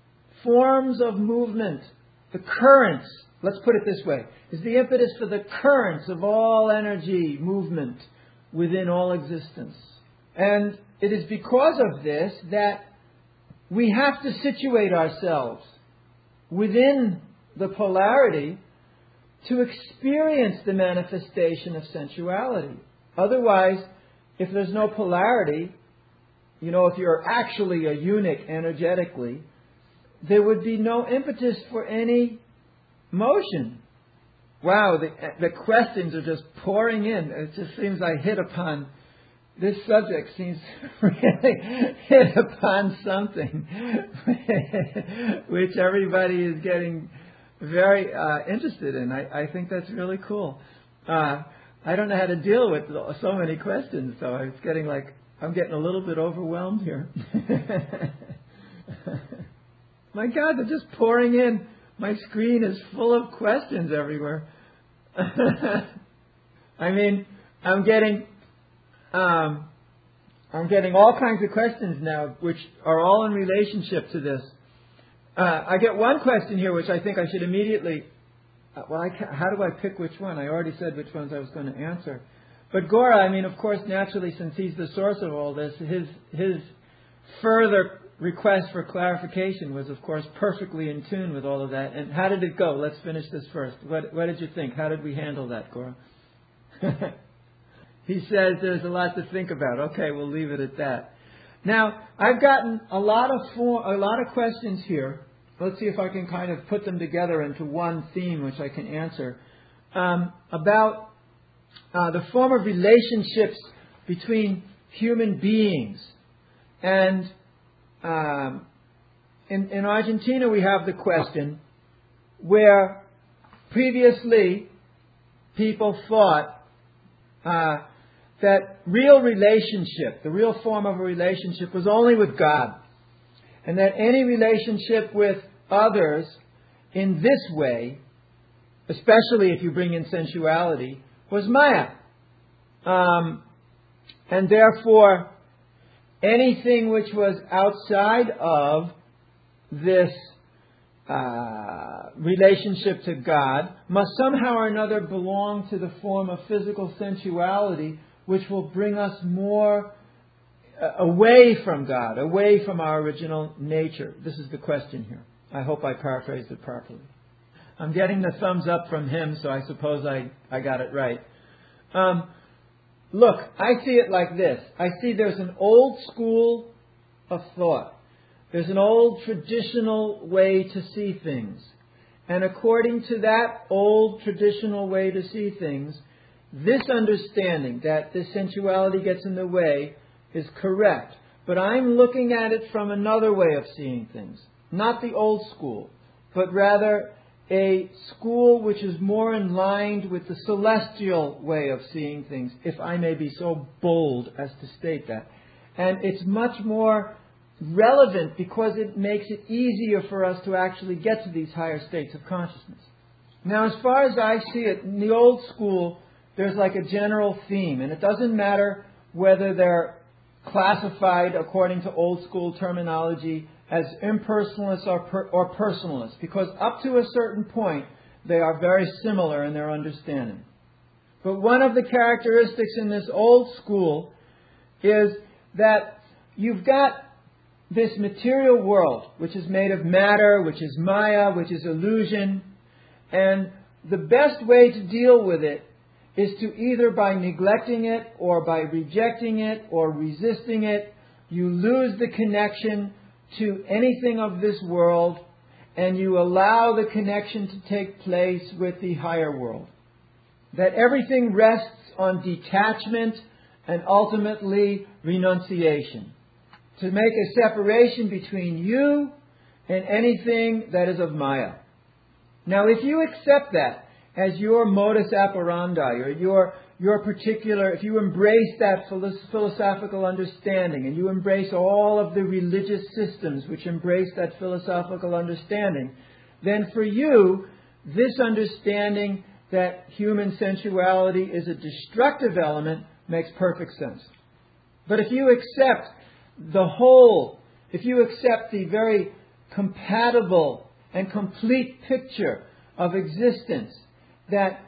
forms of movement. The currents, let's put it this way, is the impetus for the currents of all energy movement within all existence. And it is because of this that we have to situate ourselves within the polarity to experience the manifestation of sensuality. Otherwise, if there's no polarity, you know, if you're actually a unit energetically, there would be no impetus for any motion. Wow, the, the questions are just pouring in. It just seems I hit upon, this subject seems to really hit upon something which everybody is getting very uh, interested in. I, I think that's really cool. Uh, I don't know how to deal with so many questions, so it's getting like, I'm getting a little bit overwhelmed here. My God, they're just pouring in. My screen is full of questions everywhere. I mean, I'm getting, um, I'm getting all kinds of questions now, which are all in relationship to this. Uh, I get one question here, which I think I should immediately. Uh, well, I ca- how do I pick which one? I already said which ones I was going to answer. But Gora, I mean, of course, naturally, since he's the source of all this, his his further request for clarification was, of course, perfectly in tune with all of that. And how did it go? Let's finish this first. What, what did you think? How did we handle that, Gora? He says there's a lot to think about. Okay, we'll leave it at that. Now, I've gotten a lot of for, a lot of questions here. Let's see if I can kind of put them together into one theme, which I can answer, um, about uh, the form of relationships between human beings. And um, in, in Argentina, we have the question where previously people thought uh, that real relationship, the real form of a relationship, was only with God. And that any relationship with others in this way, especially if you bring in sensuality, was Maya. Um, and therefore, anything which was outside of this uh, relationship to God must somehow or another belong to the form of physical sensuality, which will bring us more uh, away from God, away from our original nature. This is the question here. I hope I paraphrased it properly. I'm getting the thumbs up from him, so I suppose I, I got it right. Um, look, I see it like this. I see there's an old school of thought. There's an old traditional way to see things. And according to that old traditional way to see things, this understanding that this sensuality gets in the way is correct. But I'm looking at it from another way of seeing things. Not the old school, but rather a school which is more in line with the celestial way of seeing things, if I may be so bold as to state that. And it's much more relevant because it makes it easier for us to actually get to these higher states of consciousness. Now, as far as I see it, in the old school, there's like a general theme, and it doesn't matter whether they're classified according to old school terminology as impersonalists or, per, or personalists, because up to a certain point, they are very similar in their understanding. But one of the characteristics in this old school is that you've got this material world, which is made of matter, which is Maya, which is illusion, and the best way to deal with it is to either by neglecting it or by rejecting it or resisting it, you lose the connection to anything of this world, and you allow the connection to take place with the higher world. That everything rests on detachment and ultimately renunciation. To make a separation between you and anything that is of Maya. Now, if you accept that as your modus operandi, or your your particular, if you embrace that philosophical understanding, and you embrace all of the religious systems which embrace that philosophical understanding, then for you, this understanding that human sensuality is a destructive element makes perfect sense. But if you accept the whole, if you accept the very compatible and complete picture of existence that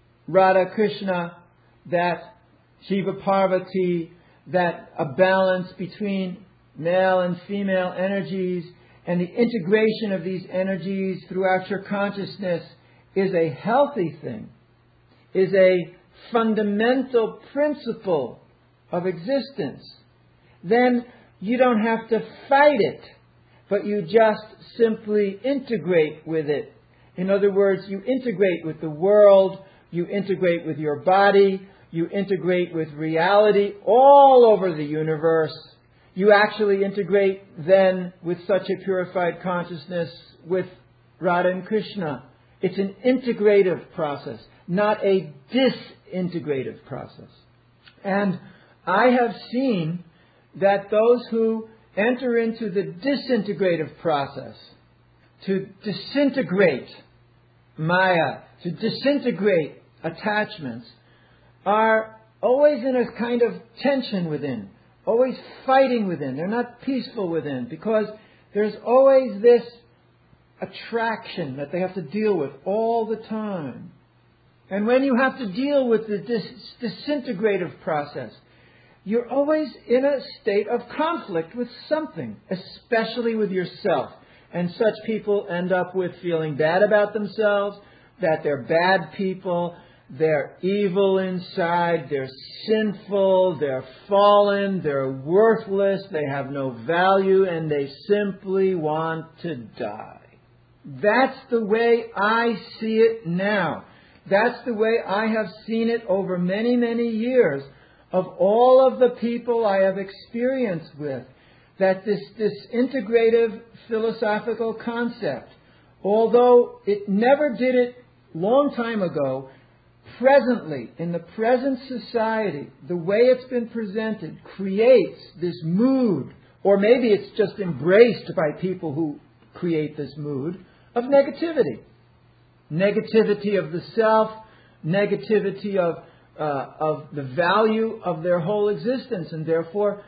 Radha Krishna, that Shiva Parvati, that a balance between male and female energies and the integration of these energies throughout your consciousness is a healthy thing, is a fundamental principle of existence. Then you don't have to fight it, but you just simply integrate with it. In other words, you integrate with the world, you integrate with your body, you integrate with reality all over the universe. You actually integrate then with such a purified consciousness with Radha and Krishna. It's an integrative process, not a disintegrative process. And I have seen that those who enter into the disintegrative process, to disintegrate Maya, to disintegrate attachments, are always in a kind of tension within, always fighting within. They're not peaceful within, because there's always this attraction that they have to deal with all the time. And when you have to deal with the dis- disintegrative process, you're always in a state of conflict with something, especially with yourself. And such people end up with feeling bad about themselves, that they're bad people, they're evil inside, they're sinful, they're fallen, they're worthless, they have no value, and they simply want to die. That's the way I see it now. That's the way I have seen it over many, many years of all of the people I have experienced with. That this, this integrative philosophical concept, although it never did it long time ago, presently, in the present society, the way it's been presented creates this mood, or maybe it's just embraced by people who create this mood, of negativity. Negativity of the self, negativity of, uh, of the value of their whole existence, and therefore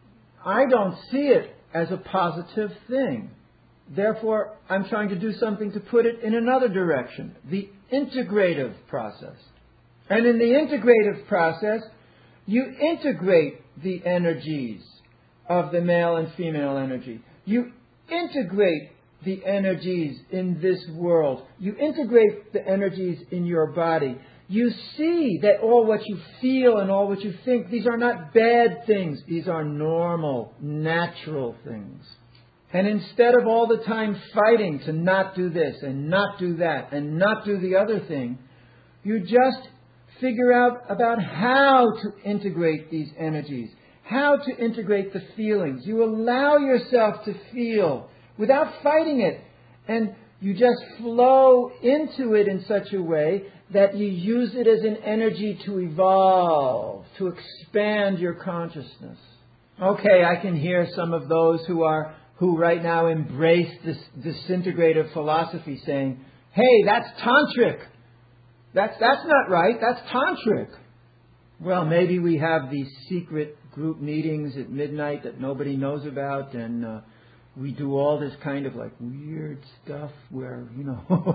I don't see it as a positive thing. Therefore, I'm trying to do something to put it in another direction, the integrative process. And in the integrative process, you integrate the energies of the male and female energy. You integrate the energies in this world. You integrate the energies in your body. You see that all what you feel and all what you think, these are not bad things. These are normal, natural things. And instead of all the time fighting to not do this and not do that and not do the other thing, you just figure out about how to integrate these energies, how to integrate the feelings. You allow yourself to feel without fighting it, and you just flow into it in such a way that you use it as an energy to evolve, to expand your consciousness. Okay, I can hear some of those who are who right now embrace this disintegrative philosophy saying, "Hey, that's tantric. That's that's not right. That's tantric." Well, maybe we have these secret group meetings at midnight that nobody knows about, and uh, we do all this kind of like weird stuff where, you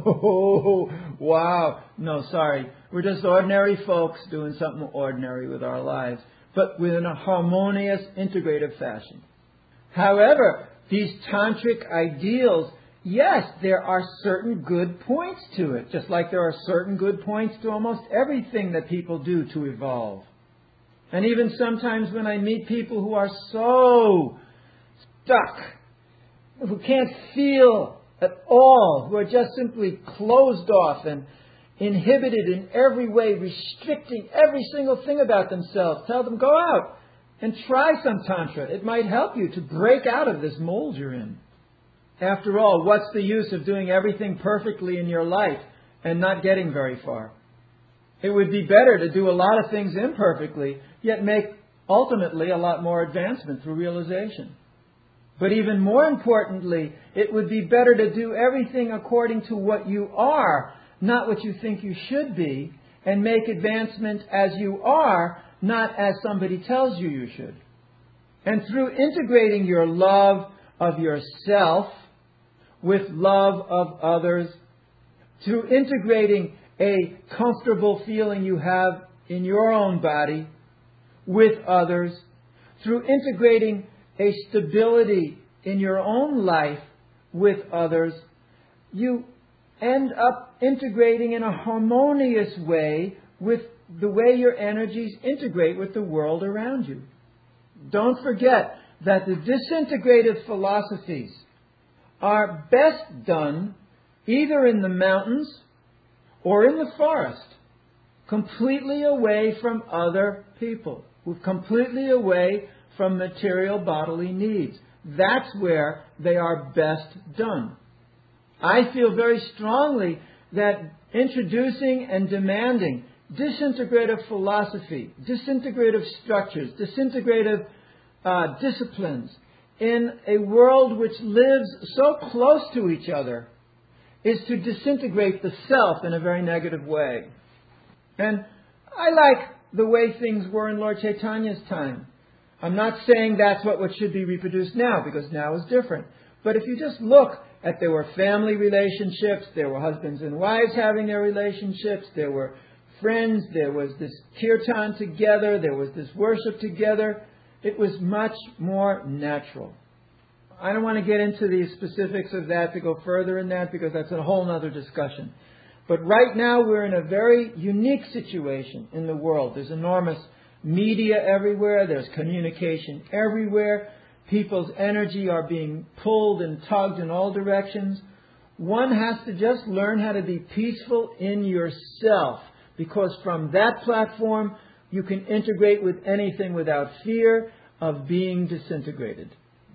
know, wow. No, sorry. We're just ordinary folks doing something ordinary with our lives, but within a harmonious, integrative fashion. However, these tantric ideals, yes, there are certain good points to it, just like there are certain good points to almost everything that people do to evolve. And even sometimes when I meet people who are so stuck, who can't feel at all, who are just simply closed off and inhibited in every way, restricting every single thing about themselves, tell them, go out and try some Tantra. It might help you to break out of this mold you're in. After all, what's the use of doing everything perfectly in your life and not getting very far? It would be better to do a lot of things imperfectly, yet make ultimately a lot more advancement through realization. But even more importantly, it would be better to do everything according to what you are, not what you think you should be, and make advancement as you are, not as somebody tells you you should. And through integrating your love of yourself with love of others, through integrating a comfortable feeling you have in your own body with others, through integrating a stability in your own life with others, you end up integrating in a harmonious way with the way your energies integrate with the world around you. Don't forget that the disintegrative philosophies are best done either in the mountains or in the forest, completely away from other people, completely away from material bodily needs. That's where they are best done. I feel very strongly that introducing and demanding disintegrative philosophy, disintegrative structures, disintegrative uh, disciplines in a world which lives so close to each other is to disintegrate the self in a very negative way. And I like the way things were in Lord Chaitanya's time. I'm not saying that's what, what should be reproduced now, because now is different. But if you just look at, there were family relationships, there were husbands and wives having their relationships, there were friends, there was this kirtan together, there was this worship together. It was much more natural. I don't want to get into the specifics of that to go further in that, because that's a whole other discussion. But right now we're in a very unique situation in the world. There's enormous media everywhere. There's communication everywhere. People's energy are being pulled and tugged in all directions. One has to just learn how to be peaceful in yourself, because from that platform you can integrate with anything without fear of being disintegrated.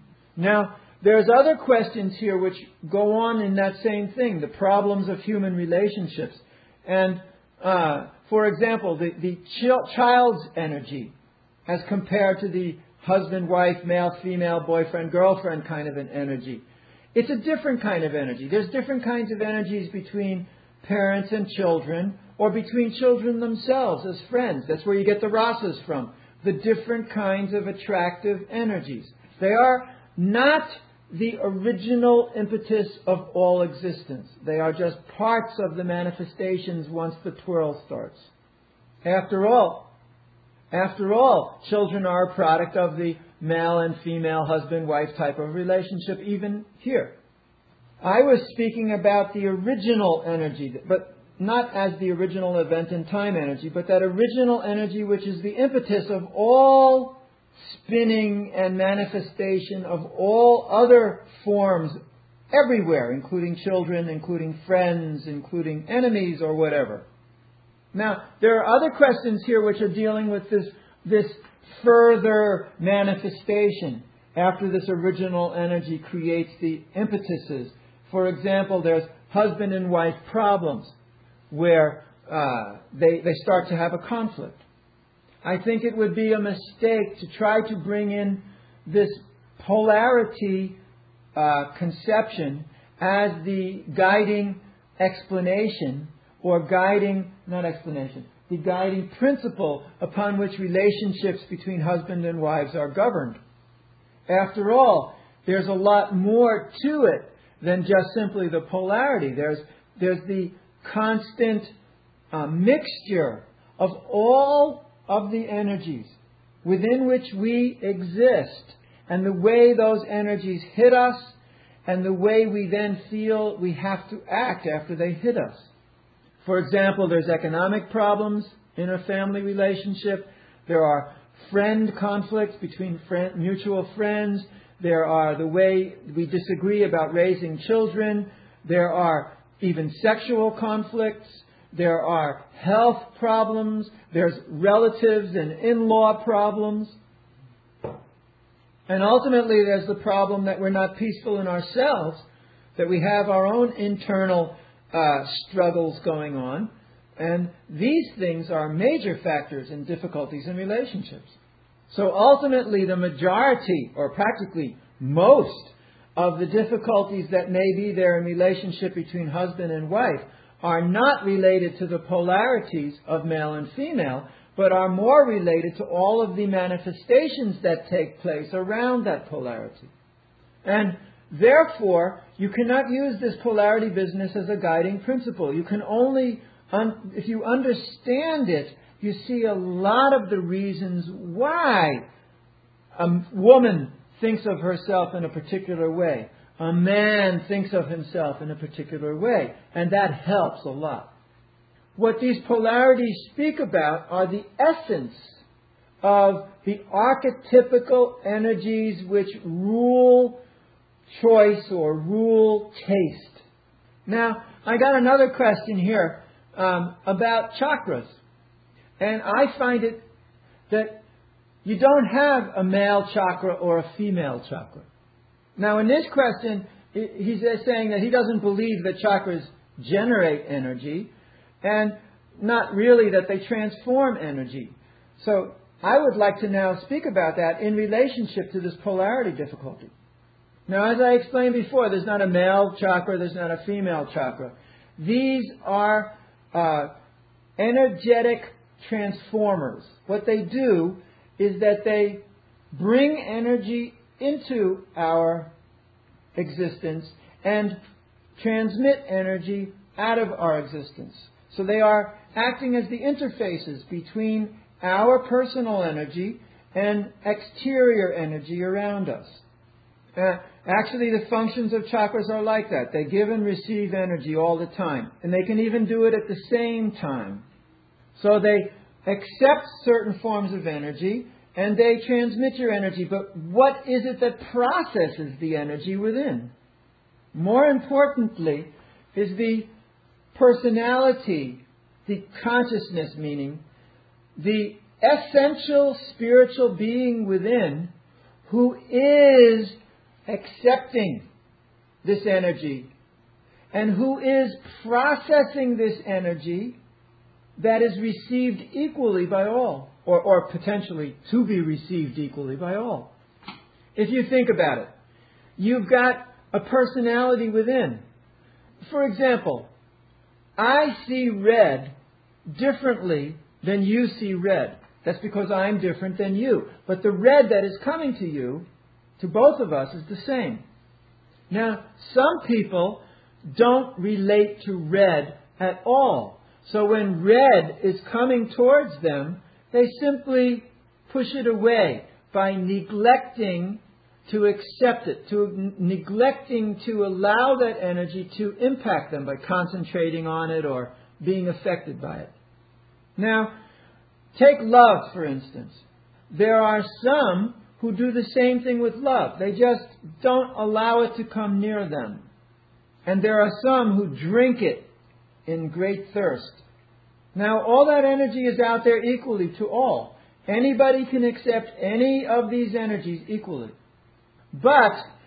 Now, there's other questions here which go on in that same thing, the problems of human relationships. And, uh, for example, the, the ch- child's energy as compared to the husband, wife, male, female, boyfriend, girlfriend kind of an energy. It's a different kind of energy. There's different kinds of energies between parents and children, or between children themselves as friends. That's where you get the rasas from. The different kinds of attractive energies. They are not the original impetus of all existence. They are just parts of the manifestations once the twirl starts. After all, after all, children are a product of the male and female husband-wife type of relationship, even here. I was speaking about the original energy, but not as the original event in time energy, but that original energy which is the impetus of all spinning and manifestation of all other forms everywhere, including children, including friends, including enemies or whatever. Now, there are other questions here which are dealing with this, this further manifestation after this original energy creates the impetuses. For example, there's husband and wife problems where uh, they, they start to have a conflict. I think it would be a mistake to try to bring in this polarity uh, conception as the guiding explanation or guiding, not explanation, the guiding principle upon which relationships between husband and wives are governed. After all, there's a lot more to it than just simply the polarity. There's, there's the constant uh, mixture of all of the energies within which we exist, and the way those energies hit us, and the way we then feel we have to act after they hit us. For example, there's economic problems in a family relationship. There are friend conflicts between friend, mutual friends. There are the way we disagree about raising children. There are even sexual conflicts. There are health problems. There's relatives and in-law problems. And ultimately, there's the problem that we're not peaceful in ourselves, that we have our own internal uh, struggles going on. And these things are major factors in difficulties in relationships. So ultimately, the majority, or practically most, of the difficulties that may be there in relationship between husband and wife are not related to the polarities of male and female, but are more related to all of the manifestations that take place around that polarity. And therefore, you cannot use this polarity business as a guiding principle. You can only, un- if you understand it, you see a lot of the reasons why a woman thinks of herself in a particular way. A man thinks of himself in a particular way. And that helps a lot. what these polarities speak about are the essence of the archetypical energies which rule choice or rule taste. Now, I got another question here um, about chakras. And I find it that you don't have a male chakra or a female chakra. Now, in this question, he's saying that he doesn't believe that chakras generate energy, and not really that they transform energy. So I would like to now speak about that in relationship to this polarity difficulty. Now, as I explained before, there's not a male chakra, there's not a female chakra. These are uh, energetic transformers. What they do is that they bring energy into our existence and transmit energy out of our existence. So they are acting as the interfaces between our personal energy and exterior energy around us. Uh, actually, the functions of chakras are like that. They give and receive energy all the time. And they can even do it at the same time. So they accept certain forms of energy and they transmit your energy. But what is it that processes the energy within? More importantly is the personality, the consciousness, meaning the essential spiritual being within who is accepting this energy and who is processing this energy that is received equally by all, or, or potentially to be received equally by all. If you think about it, you've got a personality within. For example, I see red differently than you see red. That's because I'm different than you. But the red that is coming to you, to both of us, is the same. Now, some people don't relate to red at all. So when red is coming towards them, they simply push it away by neglecting to accept it, to n- neglecting to allow that energy to impact them by concentrating on it or being affected by it. Now, take love, for instance. There are some who do the same thing with love. They just don't allow it to come near them. And there are some who drink it in great thirst. Now, all that energy is out there equally to all. Anybody can accept any of these energies equally. But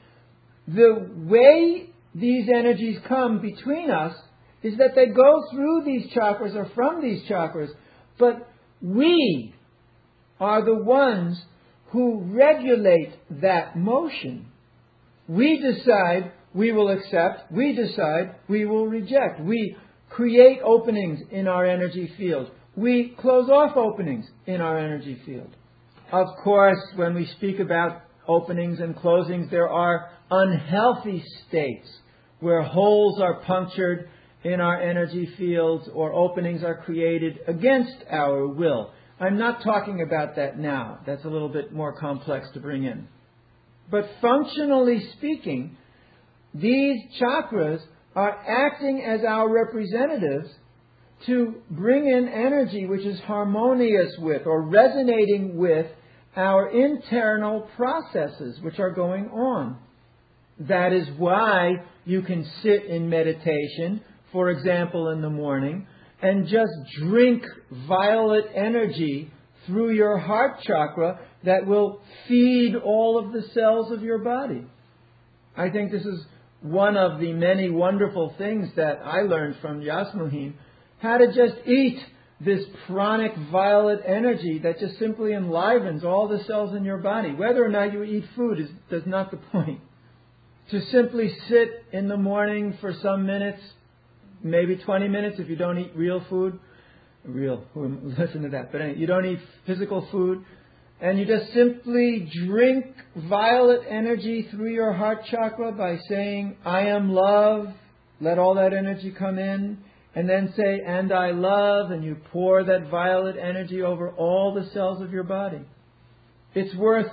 the way these energies come between us is that they go through these chakras or from these chakras. But we are the ones who regulate that motion. We decide we will accept. We decide we will reject. We create openings in our energy field. We close off openings in our energy field. Of course, when we speak about openings and closings, there are unhealthy states where holes are punctured in our energy fields or openings are created against our will. I'm not talking about that now. That's a little bit more complex to bring in. But functionally speaking, these chakras are acting as our representatives to bring in energy which is harmonious with or resonating with our internal processes which are going on. That is why you can sit in meditation, for example, in the morning, and just drink violet energy through your heart chakra that will feed all of the cells of your body. I think this is one of the many wonderful things that I learned from Yasmuheen, how to just eat this pranic violet energy that just simply enlivens all the cells in your body. Whether or not you eat food is, is not the point. To simply sit in the morning for some minutes, maybe twenty minutes if you don't eat real food. Real, listen to that. But anyway, you don't eat physical food. And you just simply drink violet energy through your heart chakra by saying, I am love. Let all that energy come in. And then say, and I love. And you pour that violet energy over all the cells of your body. It's worth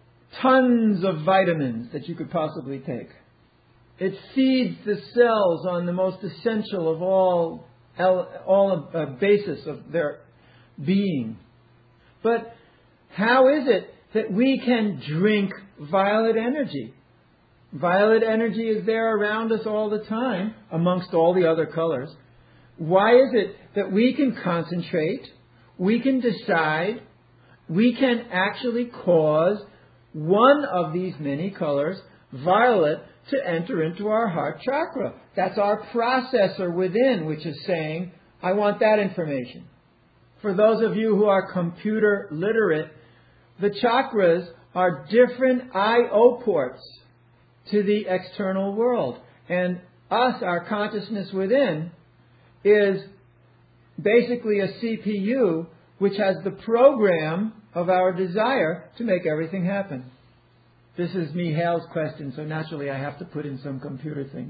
tons of vitamins that you could possibly take. It feeds the cells on the most essential of all all a basis of their being. But how is it that we can drink violet energy? Violet energy is there around us all the time, amongst all the other colors. Why is it that we can concentrate, we can decide, we can actually cause one of these many colors, violet, to enter into our heart chakra? That's our processor within, which is saying, I want that information. For those of you who are computer literate, the chakras are different I O ports to the external world. And us, our consciousness within, is basically a C P U which has the program of our desire to make everything happen. This is Mihail's question, so naturally I have to put in some computer things.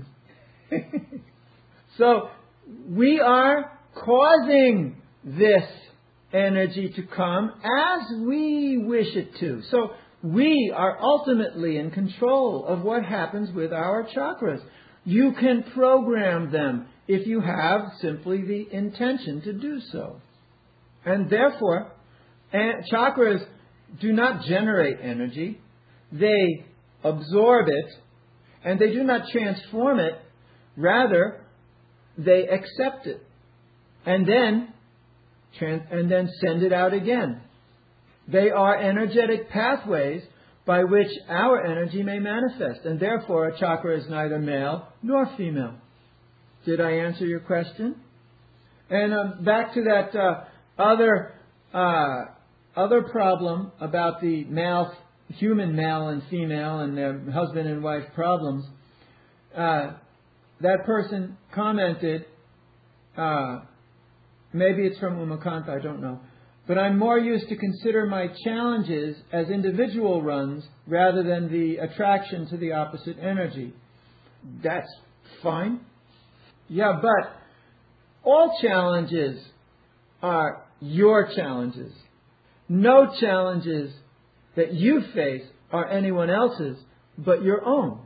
So, we are causing this energy to come as we wish it to. So, we are ultimately in control of what happens with our chakras. You can program them if you have simply the intention to do so. And therefore, chakras do not generate energy. They absorb it, and they do not transform it. Rather, they accept it, and then trans- and then send it out again. They are energetic pathways by which our energy may manifest, and therefore a chakra is neither male nor female. Did I answer your question? And um, back to that uh, other uh, other problem about the male. Human male and female and their husband and wife problems. Uh, that person commented, uh, maybe it's from Umakanta, I don't know, but I'm more used to consider my challenges as individual runs rather than the attraction to the opposite energy. That's fine. Yeah, but all challenges are your challenges. No challenges that you face are anyone else's but your own.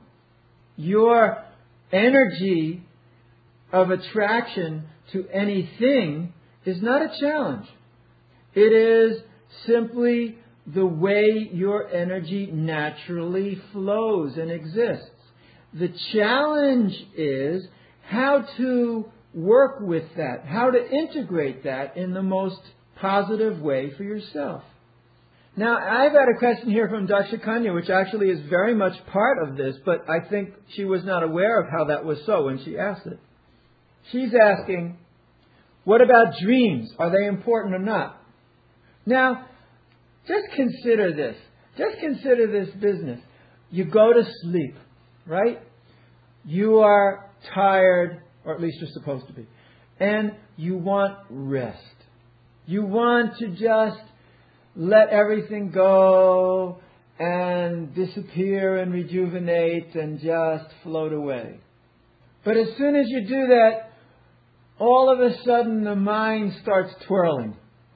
Your energy of attraction to anything is not a challenge. It is simply the way your energy naturally flows and exists. The challenge is how to work with that, how to integrate that in the most positive way for yourself. Now, I've had a question here from Daksha Kanya, which actually is very much part of this, but I think she was not aware of how that was so when she asked it. She's asking, what about dreams? Are they important or not? Now, just consider this. Just consider this business. You go to sleep, right? You are tired, or at least you're supposed to be, and you want rest. You want to just let everything go and disappear and rejuvenate and just float away. But as soon as you do that, all of a sudden the mind starts twirling.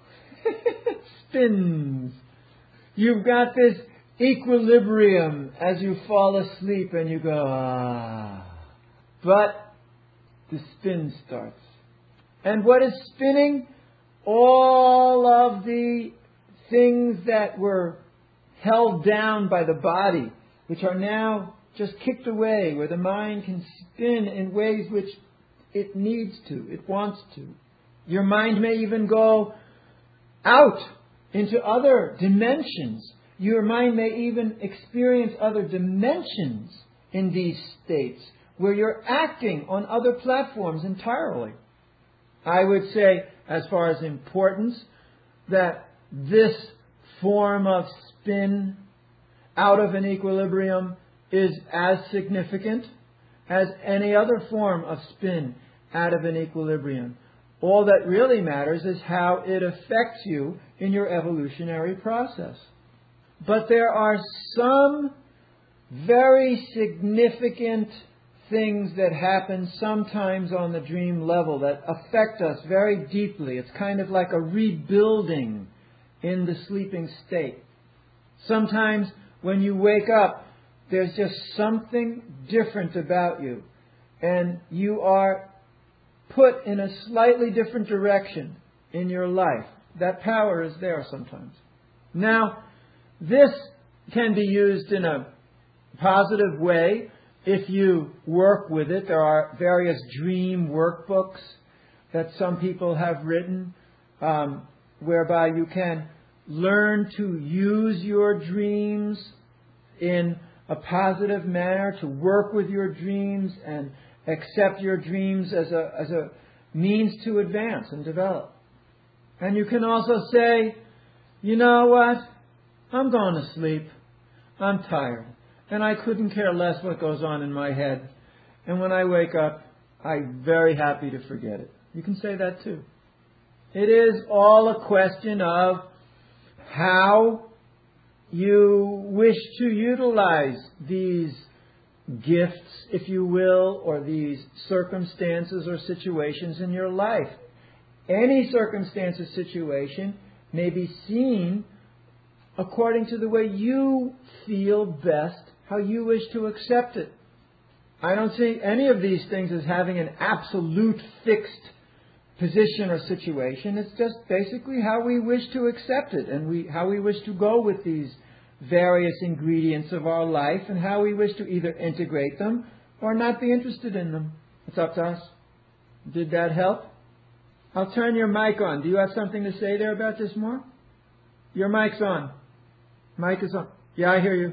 It spins. You've got this equilibrium as you fall asleep and you go, ah. But the spin starts. And what is spinning? All of the things that were held down by the body, which are now just kicked away, where the mind can spin in ways which it needs to, it wants to. Your mind may even go out into other dimensions. Your mind may even experience other dimensions in these states, where you're acting on other platforms entirely. I would say, as far as importance, that this form of spin out of an equilibrium is as significant as any other form of spin out of an equilibrium. All that really matters is how it affects you in your evolutionary process. But there are some very significant things that happen sometimes on the dream level that affect us very deeply. It's kind of like a rebuilding in the sleeping state. Sometimes when you wake up, there's just something different about you. And you are put in a slightly different direction in your life. That power is there sometimes. Now, this can be used in a positive way if you work with it. There are various dream workbooks that some people have written, um, whereby you can learn to use your dreams in a positive manner, to work with your dreams and accept your dreams as a as a means to advance and develop. And you can also say, you know what? I'm going to sleep. I'm tired. And I couldn't care less what goes on in my head. And when I wake up, I'm very happy to forget it. You can say that too. It is all a question of how you wish to utilize these gifts, if you will, or these circumstances or situations in your life. Any circumstance or situation may be seen according to the way you feel best, how you wish to accept it. I don't see any of these things as having an absolute fixed position or situation. It's just basically how we wish to accept it, and we how we wish to go with these various ingredients of our life, and how we wish to either integrate them or not be interested in them. It's up to us. Did that help? I'll turn your mic on. Do you have something to say there about this more? Your mic's on. Mic is on. Yeah, I hear you.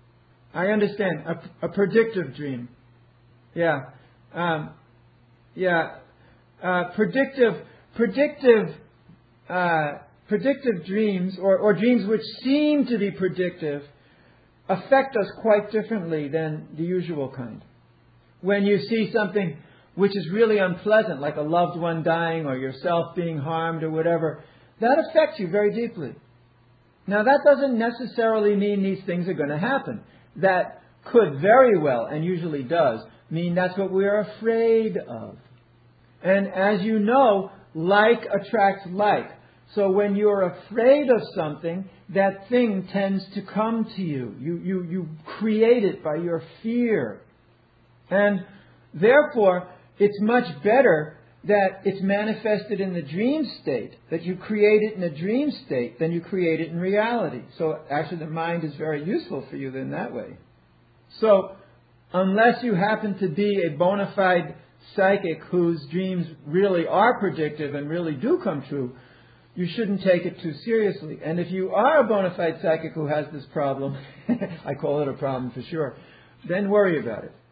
I understand. A, a predictive dream. Yeah. Um, yeah. Uh, predictive, predictive, uh, predictive dreams, or, or dreams which seem to be predictive, affect us quite differently than the usual kind. When you see something which is really unpleasant, like a loved one dying or yourself being harmed or whatever, that affects you very deeply. Now, that doesn't necessarily mean these things are going to happen. That could very well, and usually does, mean that's what we're afraid of. And as you know, like attracts like. So when you're afraid of something, that thing tends to come to you. You, you, you create it by your fear. And therefore, it's much better that it's manifested in the dream state, that you create it in a dream state than you create it in reality. So actually the mind is very useful for you in that way. So unless you happen to be a bona fide psychic whose dreams really are predictive and really do come true, you shouldn't take it too seriously. And if you are a bona fide psychic who has this problem, I call it a problem for sure, then worry about it.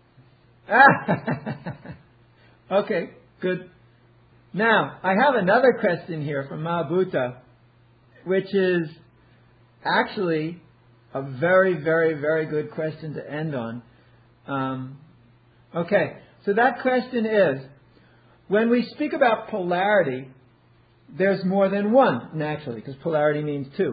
Okay, good. Now, I have another question here from Mahabhuta, which is actually a very, very, very good question to end on. Um, okay, so that question is, when we speak about polarity, there's more than one, naturally, because polarity means two.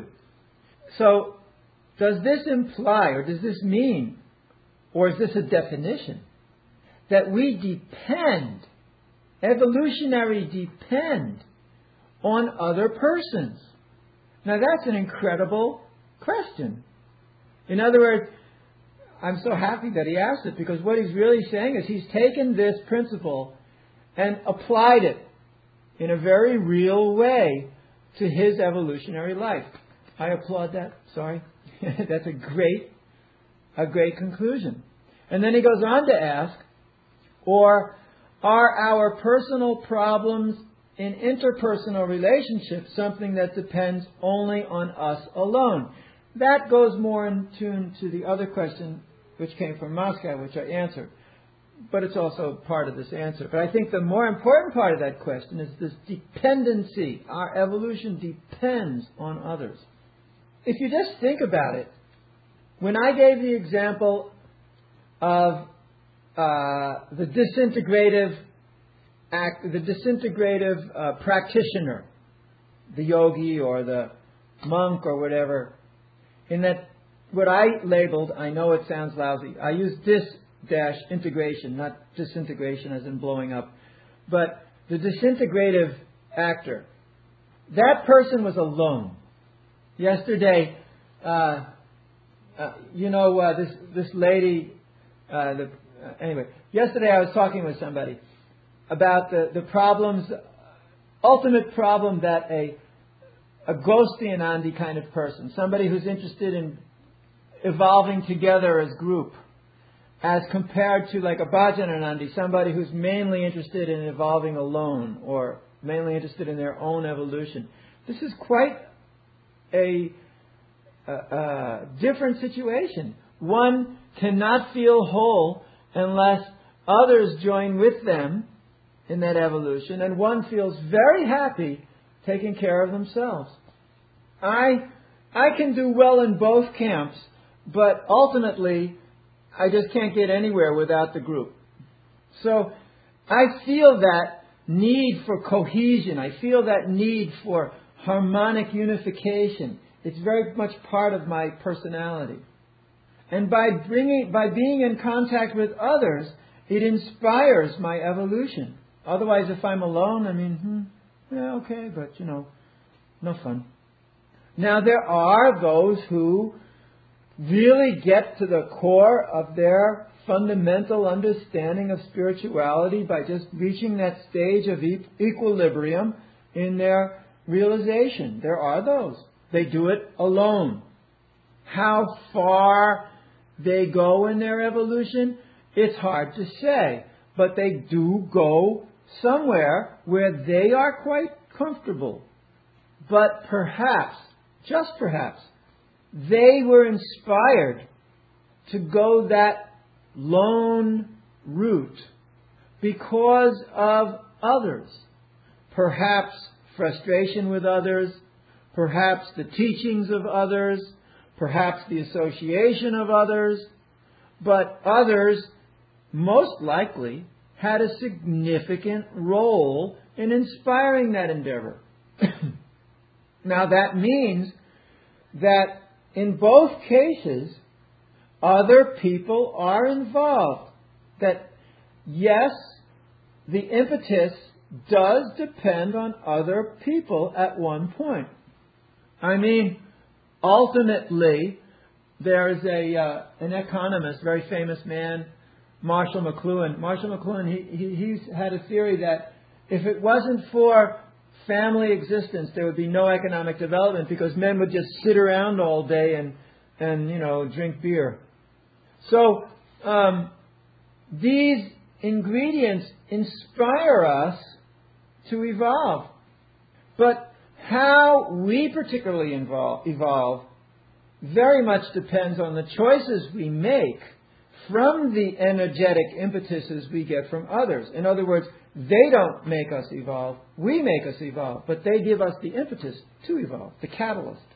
So, does this imply, or does this mean, or is this a definition, that we depend, evolutionary depend, on other persons? Now that's an incredible question. In other words, I'm so happy that he asked it, because what he's really saying is he's taken this principle and applied it in a very real way to his evolutionary life. I applaud that. Sorry. That's a great, a great conclusion. And then he goes on to ask, or are our personal problems in interpersonal relationships something that depends only on us alone? That goes more in tune to the other question which came from Moscow, which I answered. But it's also part of this answer. But I think the more important part of that question is this dependency. Our evolution depends on others. If you just think about it, when I gave the example of uh, the disintegrative act, the disintegrative uh, practitioner, the yogi or the monk or whatever, in that what I labeled, I know it sounds lousy, I use dis dash integration, not disintegration as in blowing up, but the disintegrative actor. That person was alone. Yesterday, uh, uh, you know, uh, this this lady. Uh, the, uh, anyway, yesterday I was talking with somebody, about the, the problems, ultimate problem that a, a Gostianandi kind of person, somebody who's interested in evolving together as group, as compared to like a Bhajananandi, somebody who's mainly interested in evolving alone or mainly interested in their own evolution. This is quite a, a, a different situation. One cannot feel whole unless others join with them in that evolution, and one feels very happy taking care of themselves. I I can do well in both camps, but ultimately I just can't get anywhere without the group. So I feel that need for cohesion. I feel that need for harmonic unification. It's very much part of my personality. And by bringing, by being in contact with others, it inspires my evolution. Otherwise, if I'm alone, I mean, hmm, yeah, okay, but, you know, no fun. Now, there are those who really get to the core of their fundamental understanding of spirituality by just reaching that stage of e- equilibrium in their realization. There are those. They do it alone. How far they go in their evolution, it's hard to say. But they do go somewhere where they are quite comfortable. But perhaps, just perhaps, they were inspired to go that lone route because of others. Perhaps frustration with others, perhaps the teachings of others, perhaps the association of others, but others most likely had a significant role in inspiring that endeavor. Now that means that in both cases, other people are involved. That yes, the impetus does depend on other people at one point. I mean, ultimately, there's a uh, an economist, very famous man, Marshall McLuhan. Marshall McLuhan, he, he he's had a theory that if it wasn't for family existence, there would be no economic development because men would just sit around all day and and you know drink beer. So um, these ingredients inspire us to evolve, but how we particularly involve, evolve very much depends on the choices we make from the energetic impetuses we get from others. In other words, they don't make us evolve, we make us evolve, but they give us the impetus to evolve, the catalyst.